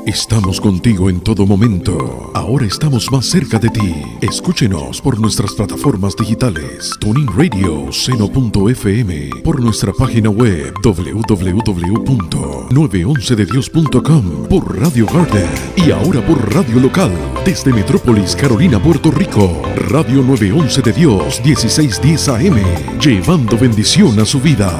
Estamos contigo en todo momento. Ahora estamos más cerca de ti. Escúchenos por nuestras plataformas digitales, TuneIn Radio, Seno.fm, por nuestra página web www.911dedios.com, por Radio Garden y ahora por Radio Local desde Metrópolis, Carolina, Puerto Rico. Radio 911 de Dios, 1610 AM, llevando bendición a su vida.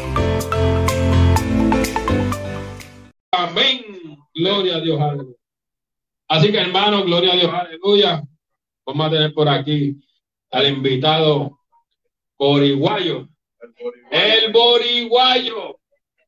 Amén. Gloria a Dios, aleluya. Así que, hermano, gloria a Dios, aleluya. Vamos a tener por aquí al invitado boriguayo. El boriguayo.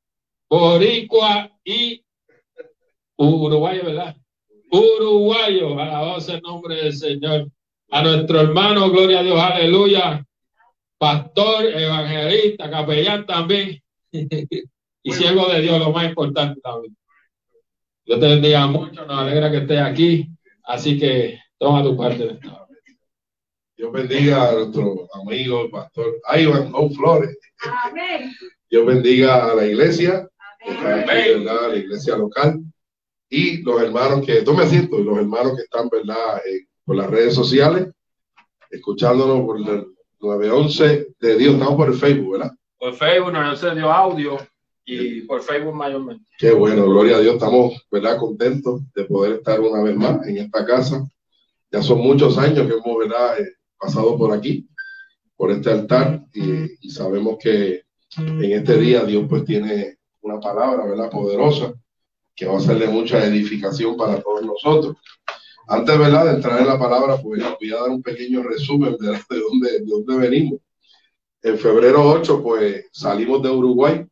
Boricua y uruguayo, ¿verdad? Uruguayo. Alabado sea el nombre del Señor. A nuestro hermano, gloria a Dios, aleluya. Pastor, evangelista, capellán también. Y siervo de Dios, lo más importante también. Dios te bendiga mucho, nos alegra que estés aquí, así que toma tu parte. Dios bendiga a nuestro amigo, el pastor Ivan O. Flores. Amén. Dios bendiga a la iglesia, ¿verdad? La iglesia local, y los hermanos que, tome asiento, y los hermanos que están, ¿verdad? Por las redes sociales, escuchándonos por el 911 de Dios. Estamos por el Facebook, ¿verdad? Por Facebook, 911 de Dios audio. Y por Facebook mayormente. Qué bueno, gloria a Dios. Estamos, ¿verdad?, contentos de poder estar una vez más en esta casa. Ya son muchos años que hemos, ¿verdad?, pasado por aquí, por este altar, y sabemos que en este día Dios pues tiene una palabra, ¿verdad?, poderosa, que va a ser de mucha edificación para todos nosotros. Antes, ¿verdad?, de entrar en la palabra, pues voy a dar un pequeño resumen de dónde venimos. En febrero 8, pues salimos de Uruguay,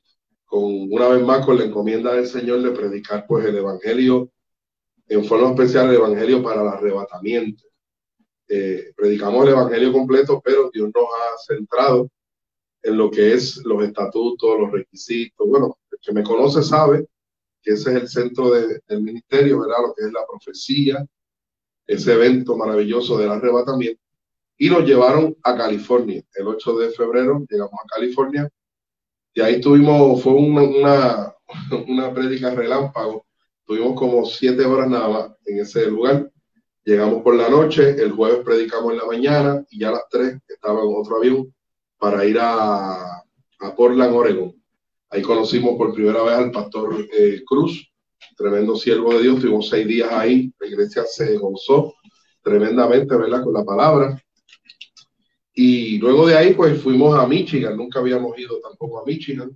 una vez más con la encomienda del Señor de predicar pues el evangelio, en forma especial el evangelio para el arrebatamiento. Predicamos el evangelio completo, pero Dios nos ha centrado en lo que es los estatutos, los requisitos. Bueno, el que me conoce sabe que ese es el centro del ministerio, ¿verdad? Lo que es la profecía, ese evento maravilloso del arrebatamiento. Y nos llevaron a California. El 8 de febrero llegamos a California. Y ahí tuvimos, fue una prédica relámpago, tuvimos como 7 horas nada más en ese lugar. Llegamos por la noche, el jueves predicamos en la mañana y ya a las 3 estaba en otro avión para ir a Portland, Oregon. Ahí conocimos por primera vez al pastor Cruz, tremendo siervo de Dios. Tuvimos 6 días ahí, la iglesia se gozó tremendamente, ¿verdad?, con la palabra. Y luego de ahí, pues fuimos a Michigan. Nunca habíamos ido tampoco a Michigan.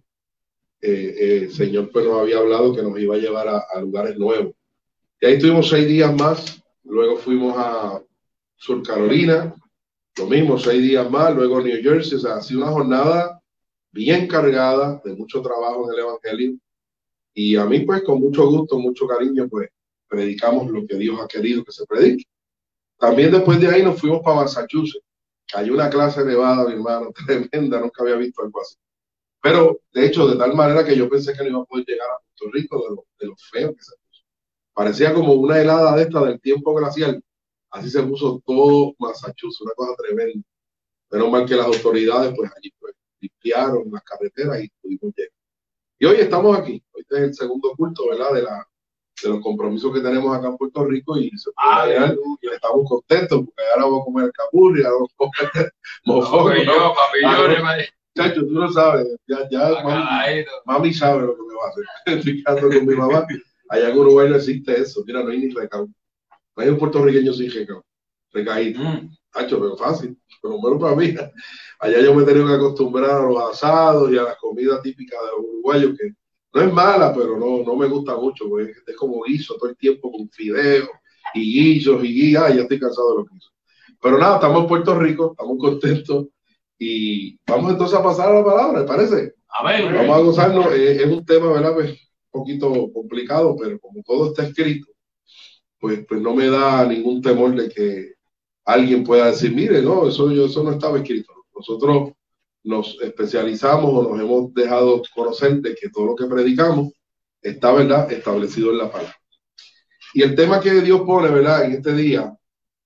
El Señor pues nos había hablado que nos iba a llevar a lugares nuevos. Y ahí estuvimos 6 días más. Luego fuimos a Sur Carolina, lo mismo, 6 días más. Luego New Jersey. O sea, ha sido una jornada bien cargada de mucho trabajo en el Evangelio. Y a mí, pues, con mucho gusto, mucho cariño, pues, predicamos lo que Dios ha querido que se predique. También después de ahí nos fuimos para Massachusetts. Cayó una clase nevada, mi hermano, tremenda, nunca había visto algo así. Pero, de hecho, de tal manera que yo pensé que no iba a poder llegar a Puerto Rico de lo feo que se puso. Parecía como una helada de esta del tiempo glacial. Así se puso todo Massachusetts, una cosa tremenda. Menos mal que las autoridades, pues, allí pues, limpiaron las carreteras y pudimos llegar. Y hoy estamos aquí. Hoy es el segundo culto, ¿verdad?, de los compromisos que tenemos acá en Puerto Rico, y estamos contentos porque ahora vamos a comer capurria, vamos a comer mofongo. Chacho, tú no sabes, ya mami sabe lo que me va a hacer. Estoy quedando con mi mamá. Allá en Uruguay no existe eso. Mira, no hay ni recao. No hay un puertorriqueño sin recao. Recaído. Chacho, pero fácil. Pero bueno, para mí. Allá yo me he tenido que acostumbrar a los asados y a las comidas típicas de los uruguayos, que no es mala, pero no me gusta mucho, porque es como guiso todo el tiempo con fideos y guisos ya estoy cansado de los guisos. Pero nada, estamos en Puerto Rico, estamos contentos y vamos entonces a pasar a la palabra, ¿les parece? Amén. Vamos a gozarnos. Es un tema, ¿verdad?, pues, un poquito complicado, pero como todo está escrito, pues no me da ningún temor de que alguien pueda decir, mire, no, eso no estaba escrito. Nosotros nos especializamos o nos hemos dejado conocer de que todo lo que predicamos está, ¿verdad?, establecido en la palabra. Y el tema que Dios pone, ¿verdad?, en este día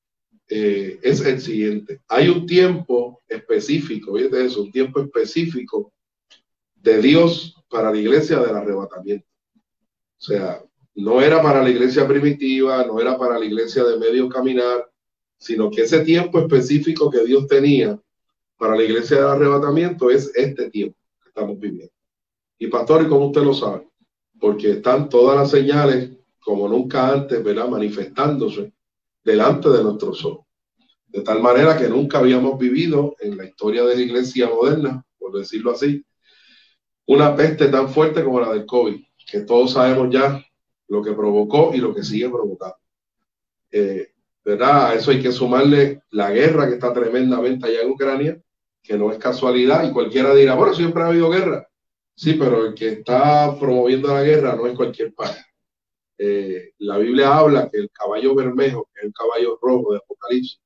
es el siguiente. Hay un tiempo específico, fíjate eso, un tiempo específico de Dios para la iglesia del arrebatamiento. O sea, no era para la iglesia primitiva, no era para la iglesia de medio caminar, sino que ese tiempo específico que Dios tenía para la iglesia del arrebatamiento es este tiempo que estamos viviendo. Y pastor, ¿y cómo usted lo sabe? Porque están todas las señales, como nunca antes, ¿verdad?, manifestándose delante de nuestros ojos. De tal manera que nunca habíamos vivido en la historia de la iglesia moderna, por decirlo así, una peste tan fuerte como la del COVID, que todos sabemos ya lo que provocó y lo que sigue provocando. ¿Verdad? A eso hay que sumarle la guerra que está tremendamente allá en Ucrania, que no es casualidad, y cualquiera dirá, bueno, siempre ha habido guerra. Sí, pero el que está promoviendo la guerra no es cualquier país. La Biblia habla que el caballo bermejo, que es el caballo rojo de Apocalipsis,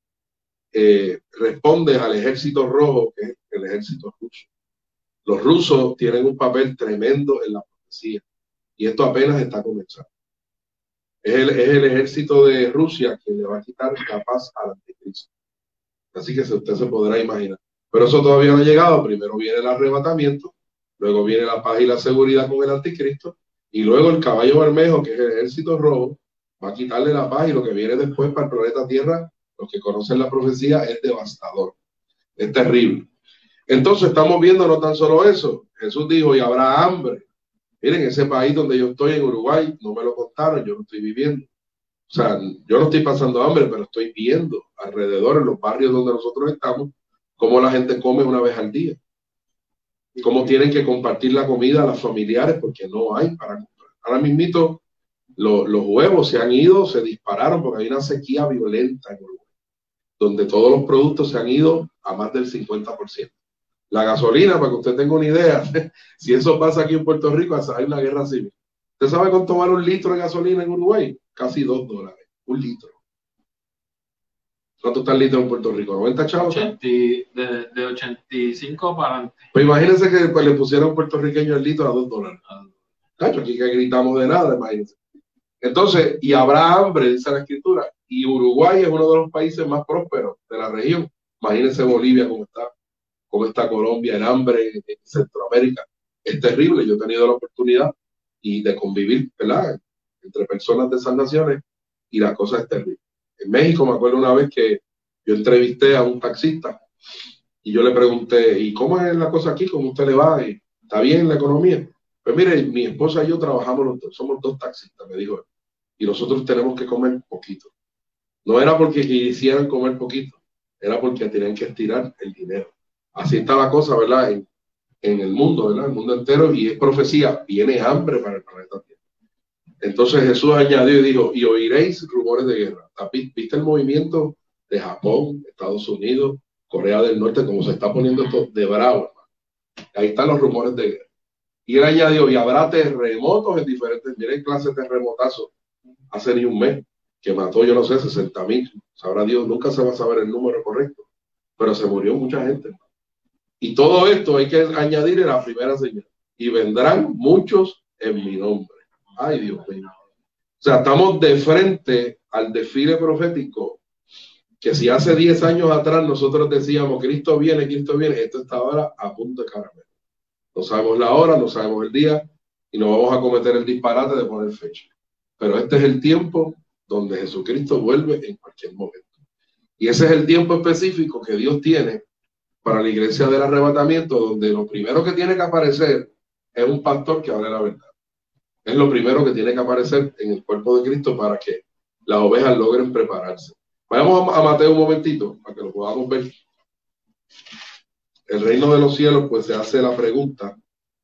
responde al ejército rojo, que es el ejército ruso. Los rusos tienen un papel tremendo en la profecía, y esto apenas está comenzando. Es el ejército de Rusia que le va a quitar la paz al anticristo. Así que usted se podrá imaginar. Pero eso todavía no ha llegado. Primero viene el arrebatamiento, luego viene la paz y la seguridad con el anticristo, y luego el caballo bermejo, que es el ejército rojo, va a quitarle la paz, y lo que viene después para el planeta Tierra, los que conocen la profecía, es devastador, es terrible. Entonces estamos viendo no tan solo eso. Jesús dijo, y habrá hambre. Miren, ese país donde yo estoy, en Uruguay, no me lo contaron, yo no estoy viviendo. O sea, yo no estoy pasando hambre, pero estoy viendo alrededor, en los barrios donde nosotros estamos, cómo la gente come una vez al día. Cómo tienen que compartir la comida a las familiares porque no hay para comprar. Ahora mismito, los huevos se han ido, se dispararon porque hay una sequía violenta en Uruguay, donde todos los productos se han ido a más del 50%. La gasolina, para que usted tenga una idea, si eso pasa aquí en Puerto Rico, hay una guerra civil. ¿Usted sabe cuánto vale un litro de gasolina en Uruguay? Casi $2, un litro. ¿Cuánto está el litro en Puerto Rico? ¿90 chavos? De 85 para adelante. Pues imagínense que pues, le pusieron a un puertorriqueño el litro a $2. Cacho, aquí que gritamos de nada, imagínense. Entonces, y habrá hambre, dice la escritura, y Uruguay es uno de los países más prósperos de la región. Imagínense Bolivia cómo está Colombia, el hambre en Centroamérica. Es terrible. Yo he tenido la oportunidad de convivir, ¿verdad?, entre personas de esas naciones, y la cosa es terrible. En México me acuerdo una vez que yo entrevisté a un taxista y yo le pregunté, ¿y cómo es la cosa aquí? ¿Cómo usted le va? ¿Y está bien la economía? Pues mire, mi esposa y yo trabajamos los dos, somos dos taxistas, me dijo él, y nosotros tenemos que comer poquito. No era porque quisieran comer poquito, era porque tenían que estirar el dinero. Así está la cosa, ¿verdad? En el mundo, ¿verdad? El mundo entero, y es profecía, viene hambre para el planeta Tierra. Entonces Jesús añadió y dijo, y oiréis rumores de guerra. ¿Viste el movimiento de Japón, Estados Unidos, Corea del Norte, como se está poniendo esto de bravo, hermano? Ahí están los rumores de guerra. Y él añadió, y habrá terremotos en diferentes, miren, clase de terremotazo hace ni un mes, que mató, yo no sé, 60,000, sabrá Dios, nunca se va a saber el número correcto, pero se murió mucha gente, hermano. Y todo esto hay que añadir en la primera señal, y vendrán muchos en mi nombre. Ay, Dios mío. O sea, estamos de frente al desfile profético que si hace 10 años atrás nosotros decíamos, Cristo viene, esto está ahora a punto de caramelo. No sabemos la hora, no sabemos el día, y no vamos a cometer el disparate de poner fecha. Pero este es el tiempo donde Jesucristo vuelve en cualquier momento. Y ese es el tiempo específico que Dios tiene para la iglesia del arrebatamiento, donde lo primero que tiene que aparecer es un pastor que hable la verdad. Es lo primero que tiene que aparecer en el cuerpo de Cristo para que las ovejas logren prepararse. Vayamos a Mateo un momentito para que lo podamos ver. El reino de los cielos, pues se hace la pregunta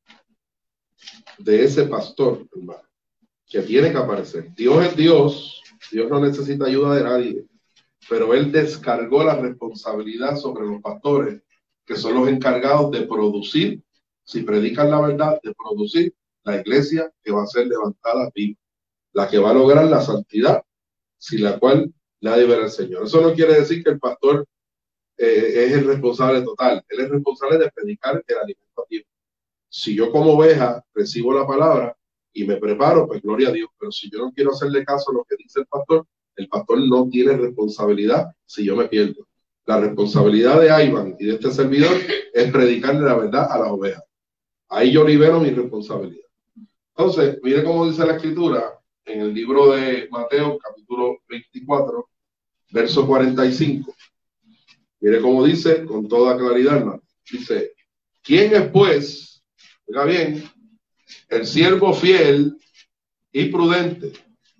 de ese pastor, hermano, que tiene que aparecer. Dios es Dios, Dios no necesita ayuda de nadie, pero Él descargó la responsabilidad sobre los pastores, que son los encargados de producir, si predican la verdad, de producir la iglesia que va a ser levantada viva, la que va a lograr la santidad, sin la cual nadie verá al Señor. Eso no quiere decir que el pastor es el responsable total. Él es responsable de predicar el alimento a tiempo. Si yo como oveja recibo la palabra y me preparo, pues gloria a Dios. Pero si yo no quiero hacerle caso a lo que dice el pastor no tiene responsabilidad si yo me pierdo. La responsabilidad de Iván y de este servidor es predicarle la verdad a las ovejas. Ahí yo libero mi responsabilidad. Entonces, mire cómo dice la escritura en el libro de Mateo, capítulo 24, verso 45. Mire cómo dice, con toda claridad, hermano. Dice, ¿quién es pues, oiga bien, el siervo fiel y prudente,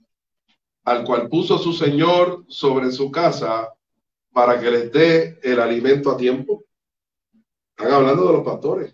al cual puso su Señor sobre su casa para que les dé el alimento a tiempo? Están hablando de los pastores,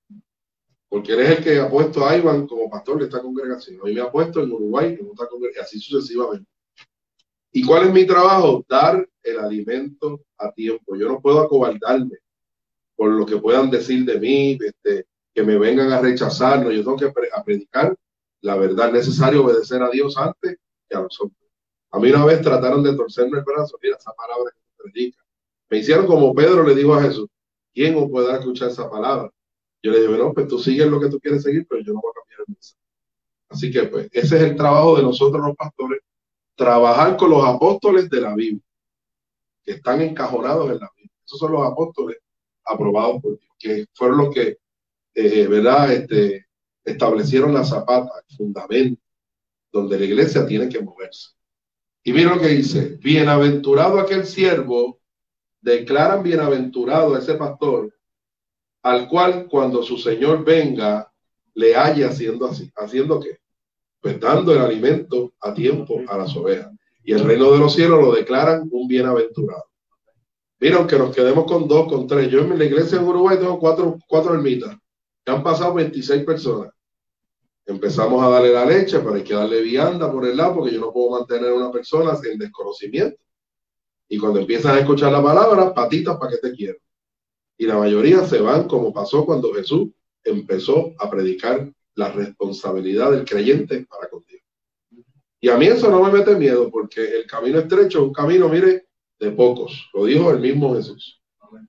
porque él es el que ha puesto a Iván como pastor de esta congregación. Hoy me ha puesto en Uruguay, en otra congregación, así sucesivamente. ¿Y cuál es mi trabajo? Dar el alimento a tiempo. Yo no puedo acobardarme por lo que puedan decir de mí, que me vengan a rechazar. No, yo tengo que predicar la verdad. Es necesario obedecer a Dios antes que a los hombres. A mí una vez trataron de torcerme el brazo. Mira esa palabra que se predica. Me hicieron como Pedro le dijo a Jesús, ¿quién os puede escuchar esa palabra? Yo le dije, bueno, pues tú sigues lo que tú quieres seguir, pero yo no voy a cambiar el mensaje. Así que pues ese es el trabajo de nosotros los pastores, trabajar con los apóstoles de la Biblia, que están encajonados en la Biblia. Esos son los apóstoles aprobados por Dios, que fueron los que, ¿verdad? Establecieron la zapata, el fundamento, donde la iglesia tiene que moverse. Y mira lo que dice, bienaventurado aquel siervo, declaran bienaventurado a ese pastor, al cual cuando su Señor venga, le halle haciendo así. ¿Haciendo qué? Pues dando el alimento a tiempo a las ovejas. Y el reino de los cielos lo declaran un bienaventurado. Mira, aunque nos quedemos con 2, con 3. Yo en la iglesia en Uruguay tengo 4 ermitas. Ya han pasado 26 personas. Empezamos a darle la leche, pero hay que darle vianda por el lado, porque yo no puedo mantener a una persona en desconocimiento. Y cuando empiezan a escuchar la palabra, patitas para que te quiero. Y la mayoría se van como pasó cuando Jesús empezó a predicar la responsabilidad del creyente para con Dios. Y a mí eso no me mete miedo, porque el camino estrecho es un camino, mire, de pocos. Lo dijo el mismo Jesús.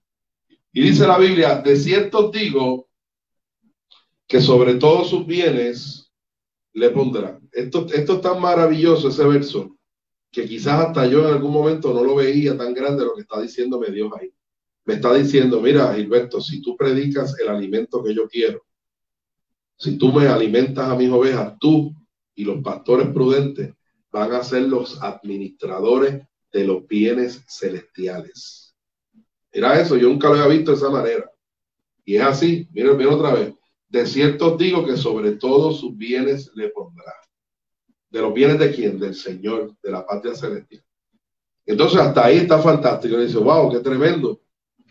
Y dice la Biblia, de cierto os digo que sobre todos sus bienes le pondrá. Esto es tan maravilloso ese verso, que quizás hasta yo en algún momento no lo veía tan grande lo que está diciéndome Dios ahí. Me está diciendo, mira, Gilberto, si tú predicas el alimento que yo quiero, si tú me alimentas a mis ovejas, tú y los pastores prudentes van a ser los administradores de los bienes celestiales. Mira eso, yo nunca lo había visto de esa manera. Y es así, mira otra vez. De cierto os digo que sobre todos sus bienes le pondrá. ¿De los bienes de quién? Del Señor, de la patria celestial. Entonces hasta ahí está fantástico. Y dice, wow, qué tremendo.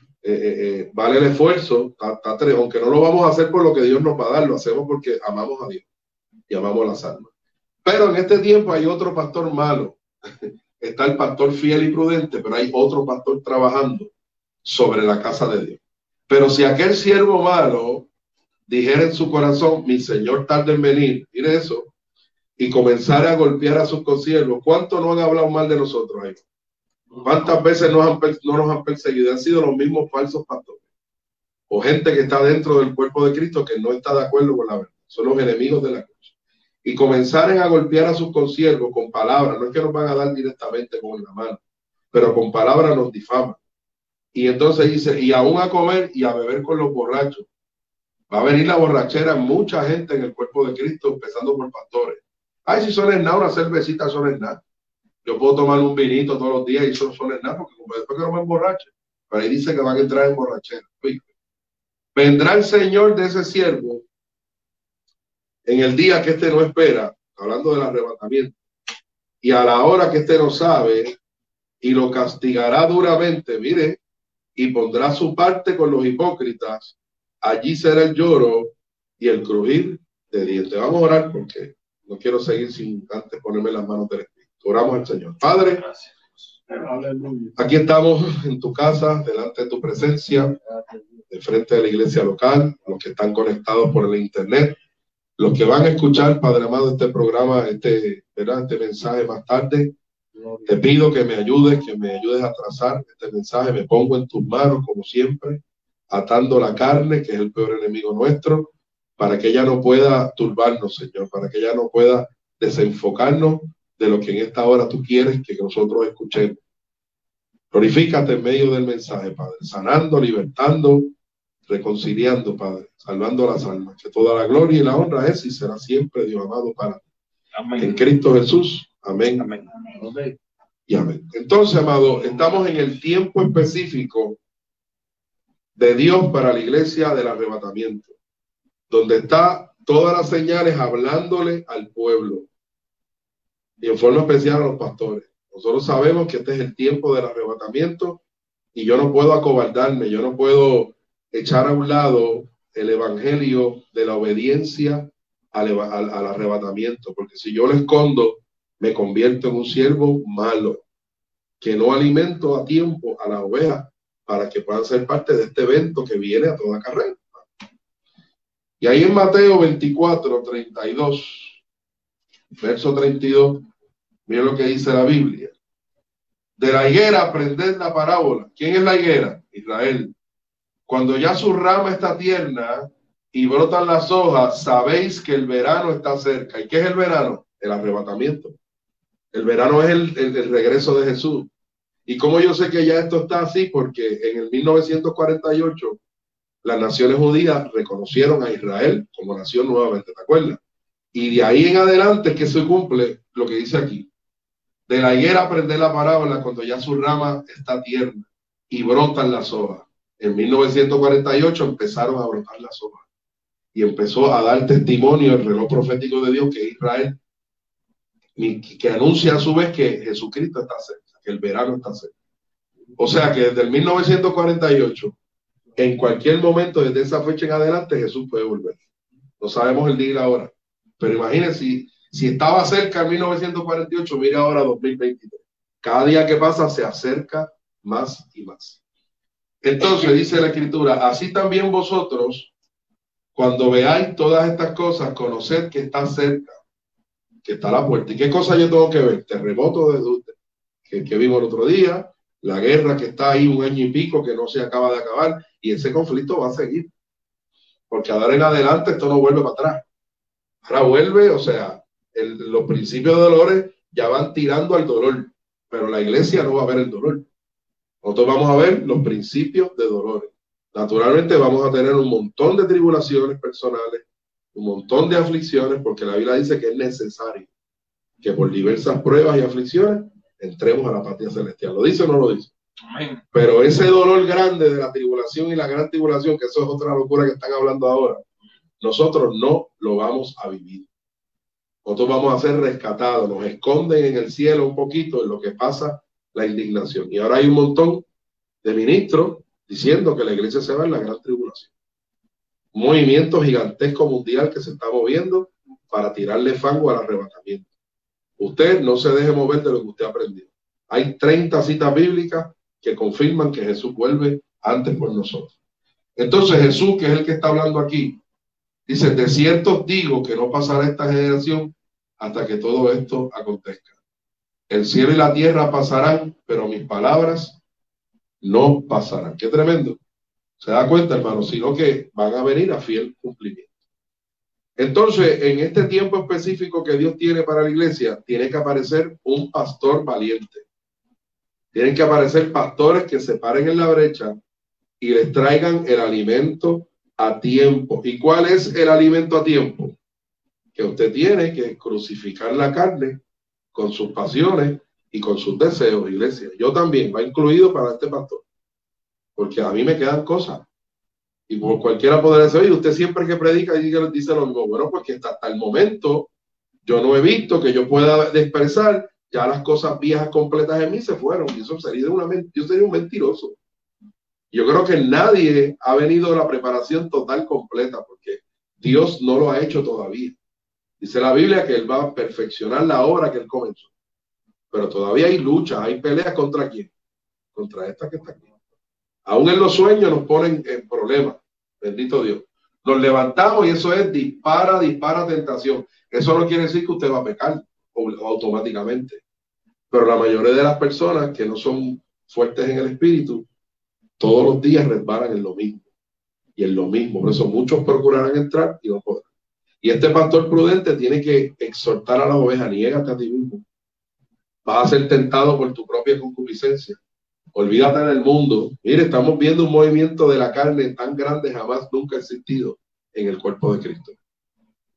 Vale el esfuerzo, aunque no lo vamos a hacer por lo que Dios nos va a dar, lo hacemos porque amamos a Dios y amamos las almas. Pero en este tiempo hay otro pastor malo. Está el pastor fiel y prudente, pero hay otro pastor trabajando sobre la casa de Dios. Pero si aquel siervo malo dijera en su corazón, mi Señor tarda en venir, mire eso, y comenzara a golpear a sus consiervos, ¿cuántos no han hablado mal de nosotros ahí? ¿Cuántas veces no nos han perseguido? Han sido los mismos falsos pastores o gente que está dentro del cuerpo de Cristo que no está de acuerdo con la verdad. Son los enemigos de la cruz. Y comenzaren a golpear a sus consiervos con palabras. No es que nos van a dar directamente con la mano, pero con palabras nos difaman. Y entonces dice, y aún a comer y a beber con los borrachos. Va a venir la borrachera, mucha gente en el cuerpo de Cristo, empezando por pastores. Ay, si son en nada, una cervecita son en nada. Yo puedo tomar un vinito todos los días y eso no son en nada, porque después que no me emborrache. Pero ahí dice que van a entrar en borrachera. Vendrá el Señor de ese siervo en el día que éste no espera, hablando del arrebatamiento, y a la hora que éste no sabe, y lo castigará duramente, mire, y pondrá su parte con los hipócritas. Allí será el lloro y el crujir de dientes. Vamos a orar porque no quiero seguir sin antes ponerme las manos del Espíritu. Oramos al Señor. Padre, aquí estamos en tu casa, delante de tu presencia, de frente de la iglesia local, los que están conectados por el internet, los que van a escuchar, Padre amado, este programa, este mensaje más tarde. Te pido que me ayudes a trazar este mensaje. Me pongo en tus manos, como siempre, atando la carne, que es el peor enemigo nuestro, para que ella no pueda turbarnos, Señor, para que ella no pueda desenfocarnos de lo que en esta hora tú quieres que nosotros escuchemos. Glorifícate en medio del mensaje, Padre, sanando, libertando, reconciliando, Padre, salvando las almas. Que toda la gloria y la honra es y será siempre, Dios amado, para ti. Amén. En Cristo Jesús. Amén. Amén. Y amén. Entonces, amado, estamos en el tiempo específico de Dios para la iglesia del arrebatamiento, donde está todas las señales hablándole al pueblo y en forma especial a los pastores. Nosotros sabemos que este es el tiempo del arrebatamiento y yo no puedo acobardarme, yo no puedo echar a un lado el evangelio de la obediencia al arrebatamiento, porque si yo lo escondo, me convierto en un siervo malo, que no alimento a tiempo a las ovejas para que puedan ser parte de este evento que viene a toda carrera. Y ahí en Mateo 24, 32, verso 32, miren lo que dice la Biblia. De la higuera aprended la parábola. ¿Quién es la higuera? Israel. Cuando ya su rama está tierna y brotan las hojas, sabéis que el verano está cerca. ¿Y qué es el verano? El arrebatamiento. El verano es el regreso de Jesús. ¿Y cómo yo sé que ya esto está así? Porque en el 1948 las naciones judías reconocieron a Israel como nación nuevamente, ¿te acuerdas? Y de ahí en adelante es que se cumple lo que dice aquí. De la higuera aprender la parábola cuando ya su rama está tierna y brotan las hojas. En 1948 empezaron a brotar las hojas y empezó a dar testimonio el reloj profético de Dios, que es Israel, y que anuncia a su vez que Jesucristo está cerca, que el verano está cerca. O sea que desde el 1948, en cualquier momento desde esa fecha en adelante, Jesús puede volver. No sabemos el día y la hora, pero imagínense, si estaba cerca en 1948, mira ahora 2023. Cada día que pasa se acerca más y más. Entonces dice la Escritura, así también vosotros, cuando veáis todas estas cosas, conoced que está cerca, que está a la puerta. ¿Y qué cosa yo tengo que ver? Terremoto que vimos el otro día, la guerra que está ahí 1 año y pico, que no se acaba de acabar, y ese conflicto va a seguir. Porque ahora en adelante esto no vuelve para atrás. Ahora vuelve, o sea, los principios de dolores ya van tirando al dolor, pero la iglesia no va a ver el dolor. Nosotros vamos a ver los principios de dolores. Naturalmente vamos a tener un montón de tribulaciones personales, un montón de aflicciones, porque la Biblia dice que es necesario que por diversas pruebas y aflicciones entremos a la patria celestial. ¿Lo dice o no lo dice? Amén. Pero ese dolor grande de la tribulación y la gran tribulación, que eso es otra locura que están hablando ahora, nosotros no lo vamos a vivir. Nosotros vamos a ser rescatados, nos esconden en el cielo un poquito en lo que pasa la indignación. Y ahora hay un montón de ministros diciendo que la iglesia se va en la gran tribulación. Un movimiento gigantesco mundial que se está moviendo para tirarle fango al arrebatamiento. Usted no se deje mover de lo que usted ha aprendido. Hay 30 citas bíblicas que confirman que Jesús vuelve antes por nosotros. Entonces Jesús, que es el que está hablando aquí, dice, de cierto os digo que no pasará esta generación hasta que todo esto acontezca. El cielo y la tierra pasarán, pero mis palabras no pasarán. Qué tremendo. ¿Se da cuenta, hermano? Sino que van a venir a fiel cumplimiento. Entonces, en este tiempo específico que Dios tiene para la iglesia, tiene que aparecer un pastor valiente. Tienen que aparecer pastores que se paren en la brecha y les traigan el alimento a tiempo. ¿Y cuál es el alimento a tiempo? Que usted tiene que crucificar la carne con sus pasiones y con sus deseos, iglesia. Yo también, va incluido para este pastor. Porque a mí me quedan cosas. Y por cualquiera podrá decir, oye, usted siempre que predica dice lo mismo. Bueno, porque hasta el momento yo no he visto que yo pueda expresar, ya las cosas viejas completas en mí se fueron. Y eso sería yo sería un mentiroso. Yo creo que nadie ha venido a la preparación total completa, porque Dios no lo ha hecho todavía. Dice la Biblia que Él va a perfeccionar la obra que Él comenzó. Pero todavía hay luchas, hay peleas. ¿Contra quién? Contra esta que está aquí. Aún en los sueños nos ponen en problemas. Bendito Dios. Nos levantamos y eso es dispara tentación. Eso no quiere decir que usted va a pecar automáticamente. Pero la mayoría de las personas que no son fuertes en el espíritu, todos los días resbalan en lo mismo. Y en lo mismo. Por eso muchos procurarán entrar y no podrán. Y este pastor prudente tiene que exhortar a las ovejas, niégate a ti mismo. Vas a ser tentado por tu propia concupiscencia. Olvídate del mundo. Mire, estamos viendo un movimiento de la carne tan grande, jamás nunca ha existido en el cuerpo de Cristo.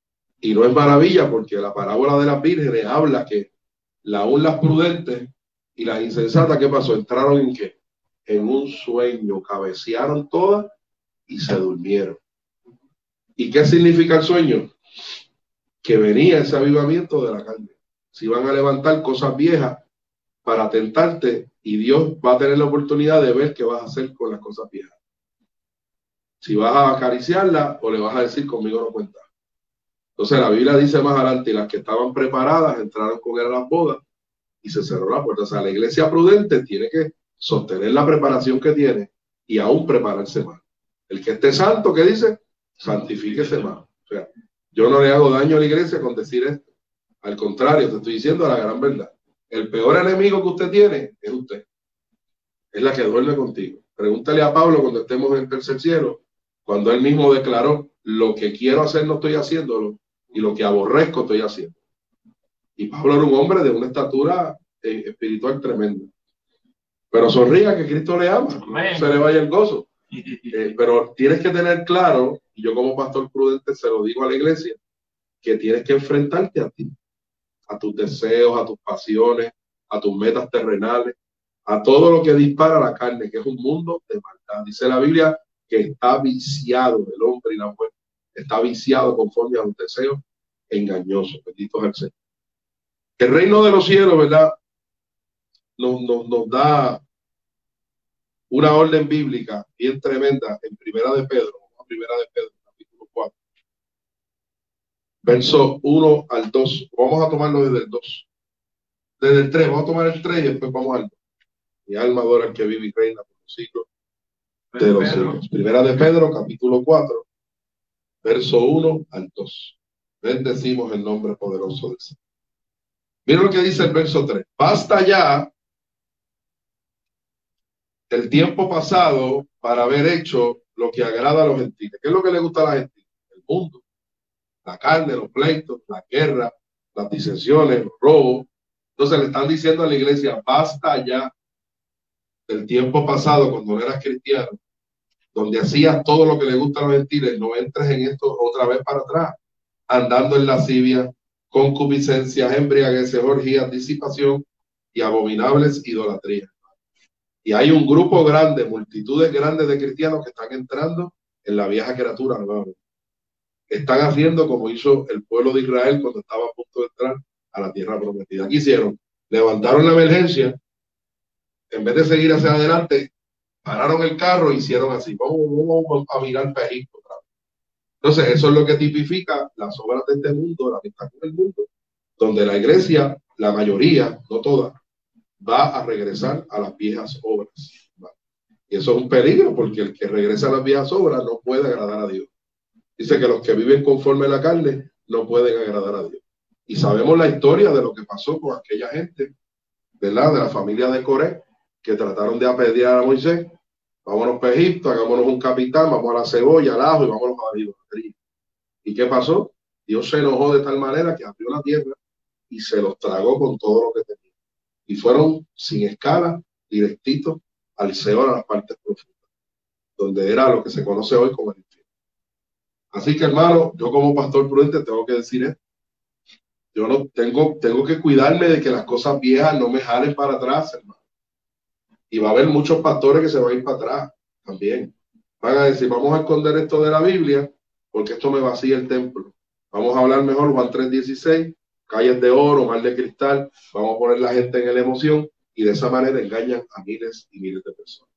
Y no es maravilla porque la parábola de las vírgenes habla que aún las prudentes y las insensatas, ¿qué pasó? Entraron en ¿qué? En un sueño, cabecearon todas y se durmieron. ¿Y qué significa el sueño? Que venía ese avivamiento de la carne. Se iban a levantar cosas viejas para tentarte y Dios va a tener la oportunidad de ver qué vas a hacer con las cosas viejas. Si vas a acariciarla o le vas a decir conmigo no cuenta. Entonces la Biblia dice más adelante, y las que estaban preparadas entraron con él a las bodas y se cerró la puerta. O sea, la iglesia prudente tiene que sostener la preparación que tiene y aún prepararse más. El que esté santo, ¿qué dice? Santifíquese más. O sea, yo no le hago daño a la iglesia con decir esto. Al contrario, te estoy diciendo la gran verdad. El peor enemigo que usted tiene es usted. Es la que duerme contigo. Pregúntale a Pablo cuando estemos en el tercer cielo, cuando él mismo declaró, lo que quiero hacer no estoy haciéndolo y lo que aborrezco estoy haciendo. Y Pablo era un hombre de una estatura espiritual tremenda. Pero sonría que Cristo le ama, no se le vaya el gozo. Pero tienes que tener claro, y yo como pastor prudente se lo digo a la iglesia, que tienes que enfrentarte a ti, a tus deseos, a tus pasiones, a tus metas terrenales, a todo lo que dispara la carne, que es un mundo de maldad. Dice la Biblia que está viciado el hombre y la mujer, está viciado conforme a los deseos engañosos. Bendito es el Señor. El reino de los cielos, ¿verdad? Nos da una orden bíblica bien tremenda en Primera de Pedro, capítulo 4, verso 1 al 2. Vamos a tomarlo desde el 2. Desde el 3, vamos a tomar el 3 y después vamos al 2. Mi alma adora al que vive y reina por los siglos de los siglos. Primera de Pedro, capítulo 4, verso 1 al 2. Bendecimos el nombre poderoso del Señor. Mira lo que dice el verso 3. Basta ya el tiempo pasado para haber hecho lo que agrada a los gentiles. ¿Qué es lo que le gusta a la gente? El mundo, la carne, los pleitos, la guerra, las disensiones, los robos. Entonces le están diciendo a la iglesia, basta ya del tiempo pasado cuando no eras cristiano, donde hacías todo lo que le gusta a los gentiles, no entres en esto otra vez para atrás, andando en lascivia, concupiscencias, embriagueces, orgías, disipación y abominables idolatrías. Y hay un grupo grande, multitudes grandes de cristianos que están entrando en la vieja criatura nuevamente. Están haciendo como hizo el pueblo de Israel cuando estaba a punto de entrar a la tierra prometida. ¿Qué hicieron? Levantaron la emergencia, en vez de seguir hacia adelante, pararon el carro e hicieron así. Vamos a mirar para Egipto. Entonces, eso es lo que tipifica las obras de este mundo, la amistad con el mundo, donde la iglesia, la mayoría, no toda, va a regresar a las viejas obras. ¿Vale? Y eso es un peligro, porque el que regresa a las viejas obras no puede agradar a Dios. Dice que los que viven conforme a la carne no pueden agradar a Dios. Y sabemos la historia de lo que pasó con aquella gente, ¿verdad? De la familia de Coré, que trataron de apedrear a Moisés. Vámonos para Egipto, hagámonos un capitán, vamos a la cebolla, al ajo y vámonos a la idolatría. ¿Y qué pasó? Dios se enojó de tal manera que abrió la tierra y se los tragó con todo lo que tenía. Y fueron sin escala, directitos al Seol, a las partes profundas, donde era lo que se conoce hoy como el infierno. Así que, hermano, yo como pastor prudente tengo que decir esto. Yo no tengo que cuidarme de que las cosas viejas no me jalen para atrás, hermano. Y va a haber muchos pastores que se van a ir para atrás también. Van a decir, vamos a esconder esto de la Biblia porque esto me vacía el templo. Vamos a hablar mejor Juan 3:16, calles de oro, mar de cristal. Vamos a poner la gente en la emoción y de esa manera engañan a miles y miles de personas.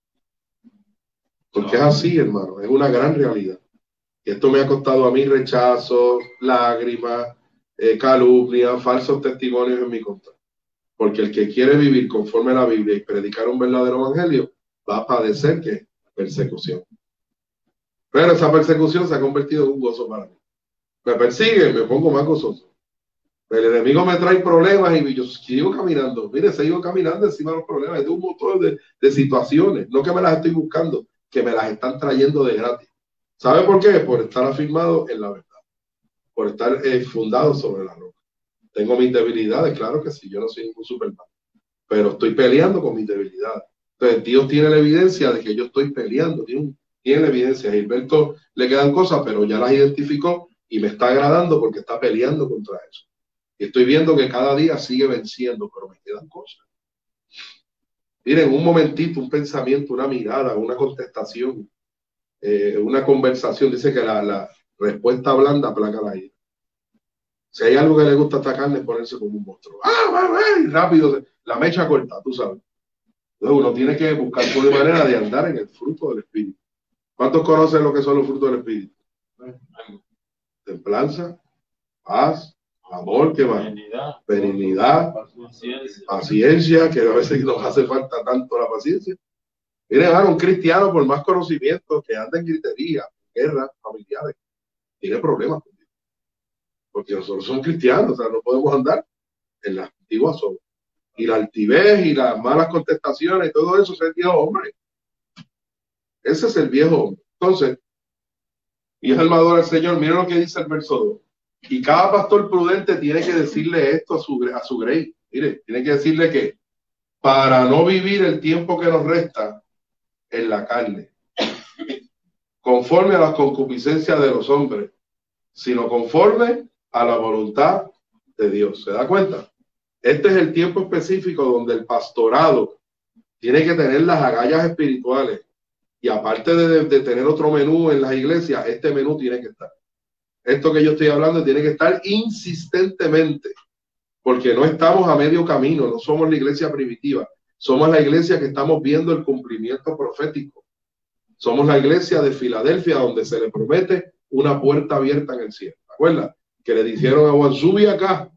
Porque es así, hermano, es una gran realidad. Y esto me ha costado a mí rechazos, lágrimas, calumnias, falsos testimonios en mi contra. Porque el que quiere vivir conforme a la Biblia y predicar un verdadero evangelio va a padecer ¿qué? Persecución. Pero esa persecución se ha convertido en un gozo para mí. Me persigue, me pongo más gozoso. El enemigo me trae problemas y yo sigo caminando. Mire, sigo caminando encima de los problemas. Tengo un montón de situaciones. No que me las estoy buscando, que me las están trayendo de gratis. ¿Sabe por qué? Por estar afirmado en la verdad. Por estar fundado sobre la roca. Tengo mis debilidades, claro que sí, yo no soy ningún Superman, pero estoy peleando con mis debilidades. Entonces Dios tiene la evidencia de que yo estoy peleando, tiene la evidencia. A Gilberto le quedan cosas, pero ya las identificó Y me está agradando porque está peleando contra eso. Y estoy viendo que cada día sigue venciendo, pero me quedan cosas. Miren, un momentito, un pensamiento, una mirada, una contestación, una conversación. Dice que la respuesta blanda aplaca la ira. Si hay algo que le gusta a esta carne es ponerse como un monstruo. Y rápido, la mecha corta, tú sabes. Entonces uno tiene que buscar una manera de andar en el fruto del Espíritu. ¿Cuántos conocen lo que son los frutos del Espíritu? Templanza, paz, amor, ¿qué más? Benignidad, paciencia, que a veces nos hace falta tanto la paciencia. Miren, un cristiano, por más conocimiento, que anda en gritería, guerras familiares, tiene problemas con Dios. Porque nosotros somos cristianos, o sea, no podemos andar en las antiguas obras. Y la altivez y las malas contestaciones y todo eso es el viejo hombre. Ese es el viejo hombre. Entonces, y es el armadura del Señor. Miren lo que dice el verso 2. Y cada pastor prudente tiene que decirle esto a su grey. Mire, tiene que decirle que para no vivir el tiempo que nos resta en la carne, conforme a las concupiscencias de los hombres, sino conforme a la voluntad de Dios. ¿Se da cuenta? Este es el tiempo específico donde el pastorado tiene que tener las agallas espirituales. Y aparte de tener otro menú en las iglesias, este menú tiene que estar. Esto que yo estoy hablando tiene que estar insistentemente, porque no estamos a medio camino, no somos la iglesia primitiva, somos la iglesia que estamos viendo el cumplimiento profético. Somos la iglesia de Filadelfia donde se le promete una puerta abierta en el cielo. ¿Te acuerdas? Que le dijeron a Juan, sube acá.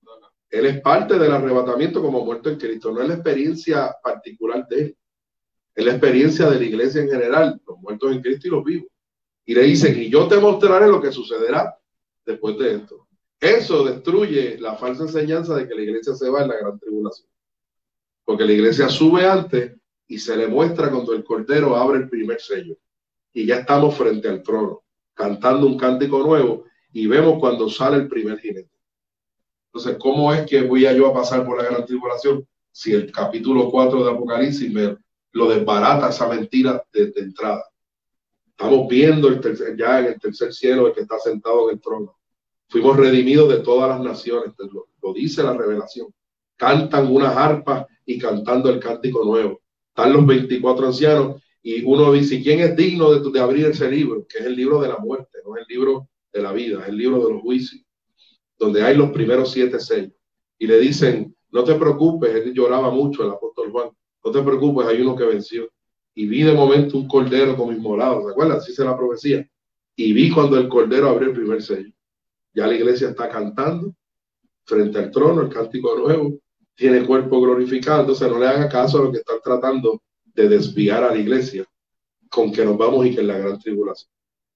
Él es parte del arrebatamiento como muerto en Cristo, no es la experiencia particular de él. Es la experiencia de la iglesia en general, los muertos en Cristo y los vivos. Y le dicen, y yo te mostraré lo que sucederá después de esto. Eso destruye la falsa enseñanza de que la iglesia se va en la gran tribulación. Porque la iglesia sube antes y se le muestra cuando el Cordero abre el primer sello. Y ya estamos frente al trono, cantando un cántico nuevo, y vemos cuando sale el primer jinete. Entonces, ¿cómo es que voy yo a pasar por la gran tribulación si el capítulo 4 de Apocalipsis me lo desbarata esa mentira de entrada? Estamos viendo ya en el tercer cielo el que está sentado en el trono. Fuimos redimidos de todas las naciones, lo dice la revelación. Cantan unas arpas y cantando el cántico nuevo. Están los 24 ancianos y uno dice, ¿quién es digno de abrir ese libro? Que es el libro de la muerte, no es el libro de la vida, es el libro de los juicios, donde hay los primeros 7 sellos. Y le dicen, no te preocupes, él lloraba mucho, el apóstol Juan, no te preocupes, hay uno que venció. Y vi de momento un cordero como inmolado, ¿se acuerdan? Así se la profecía. Y vi cuando el cordero abrió el primer sello. Ya la iglesia está cantando frente al trono, el cántico nuevo, tiene el cuerpo glorificado. Entonces no le haga caso a lo que están tratando de desviar a la iglesia con que nos vamos y que es la gran tribulación.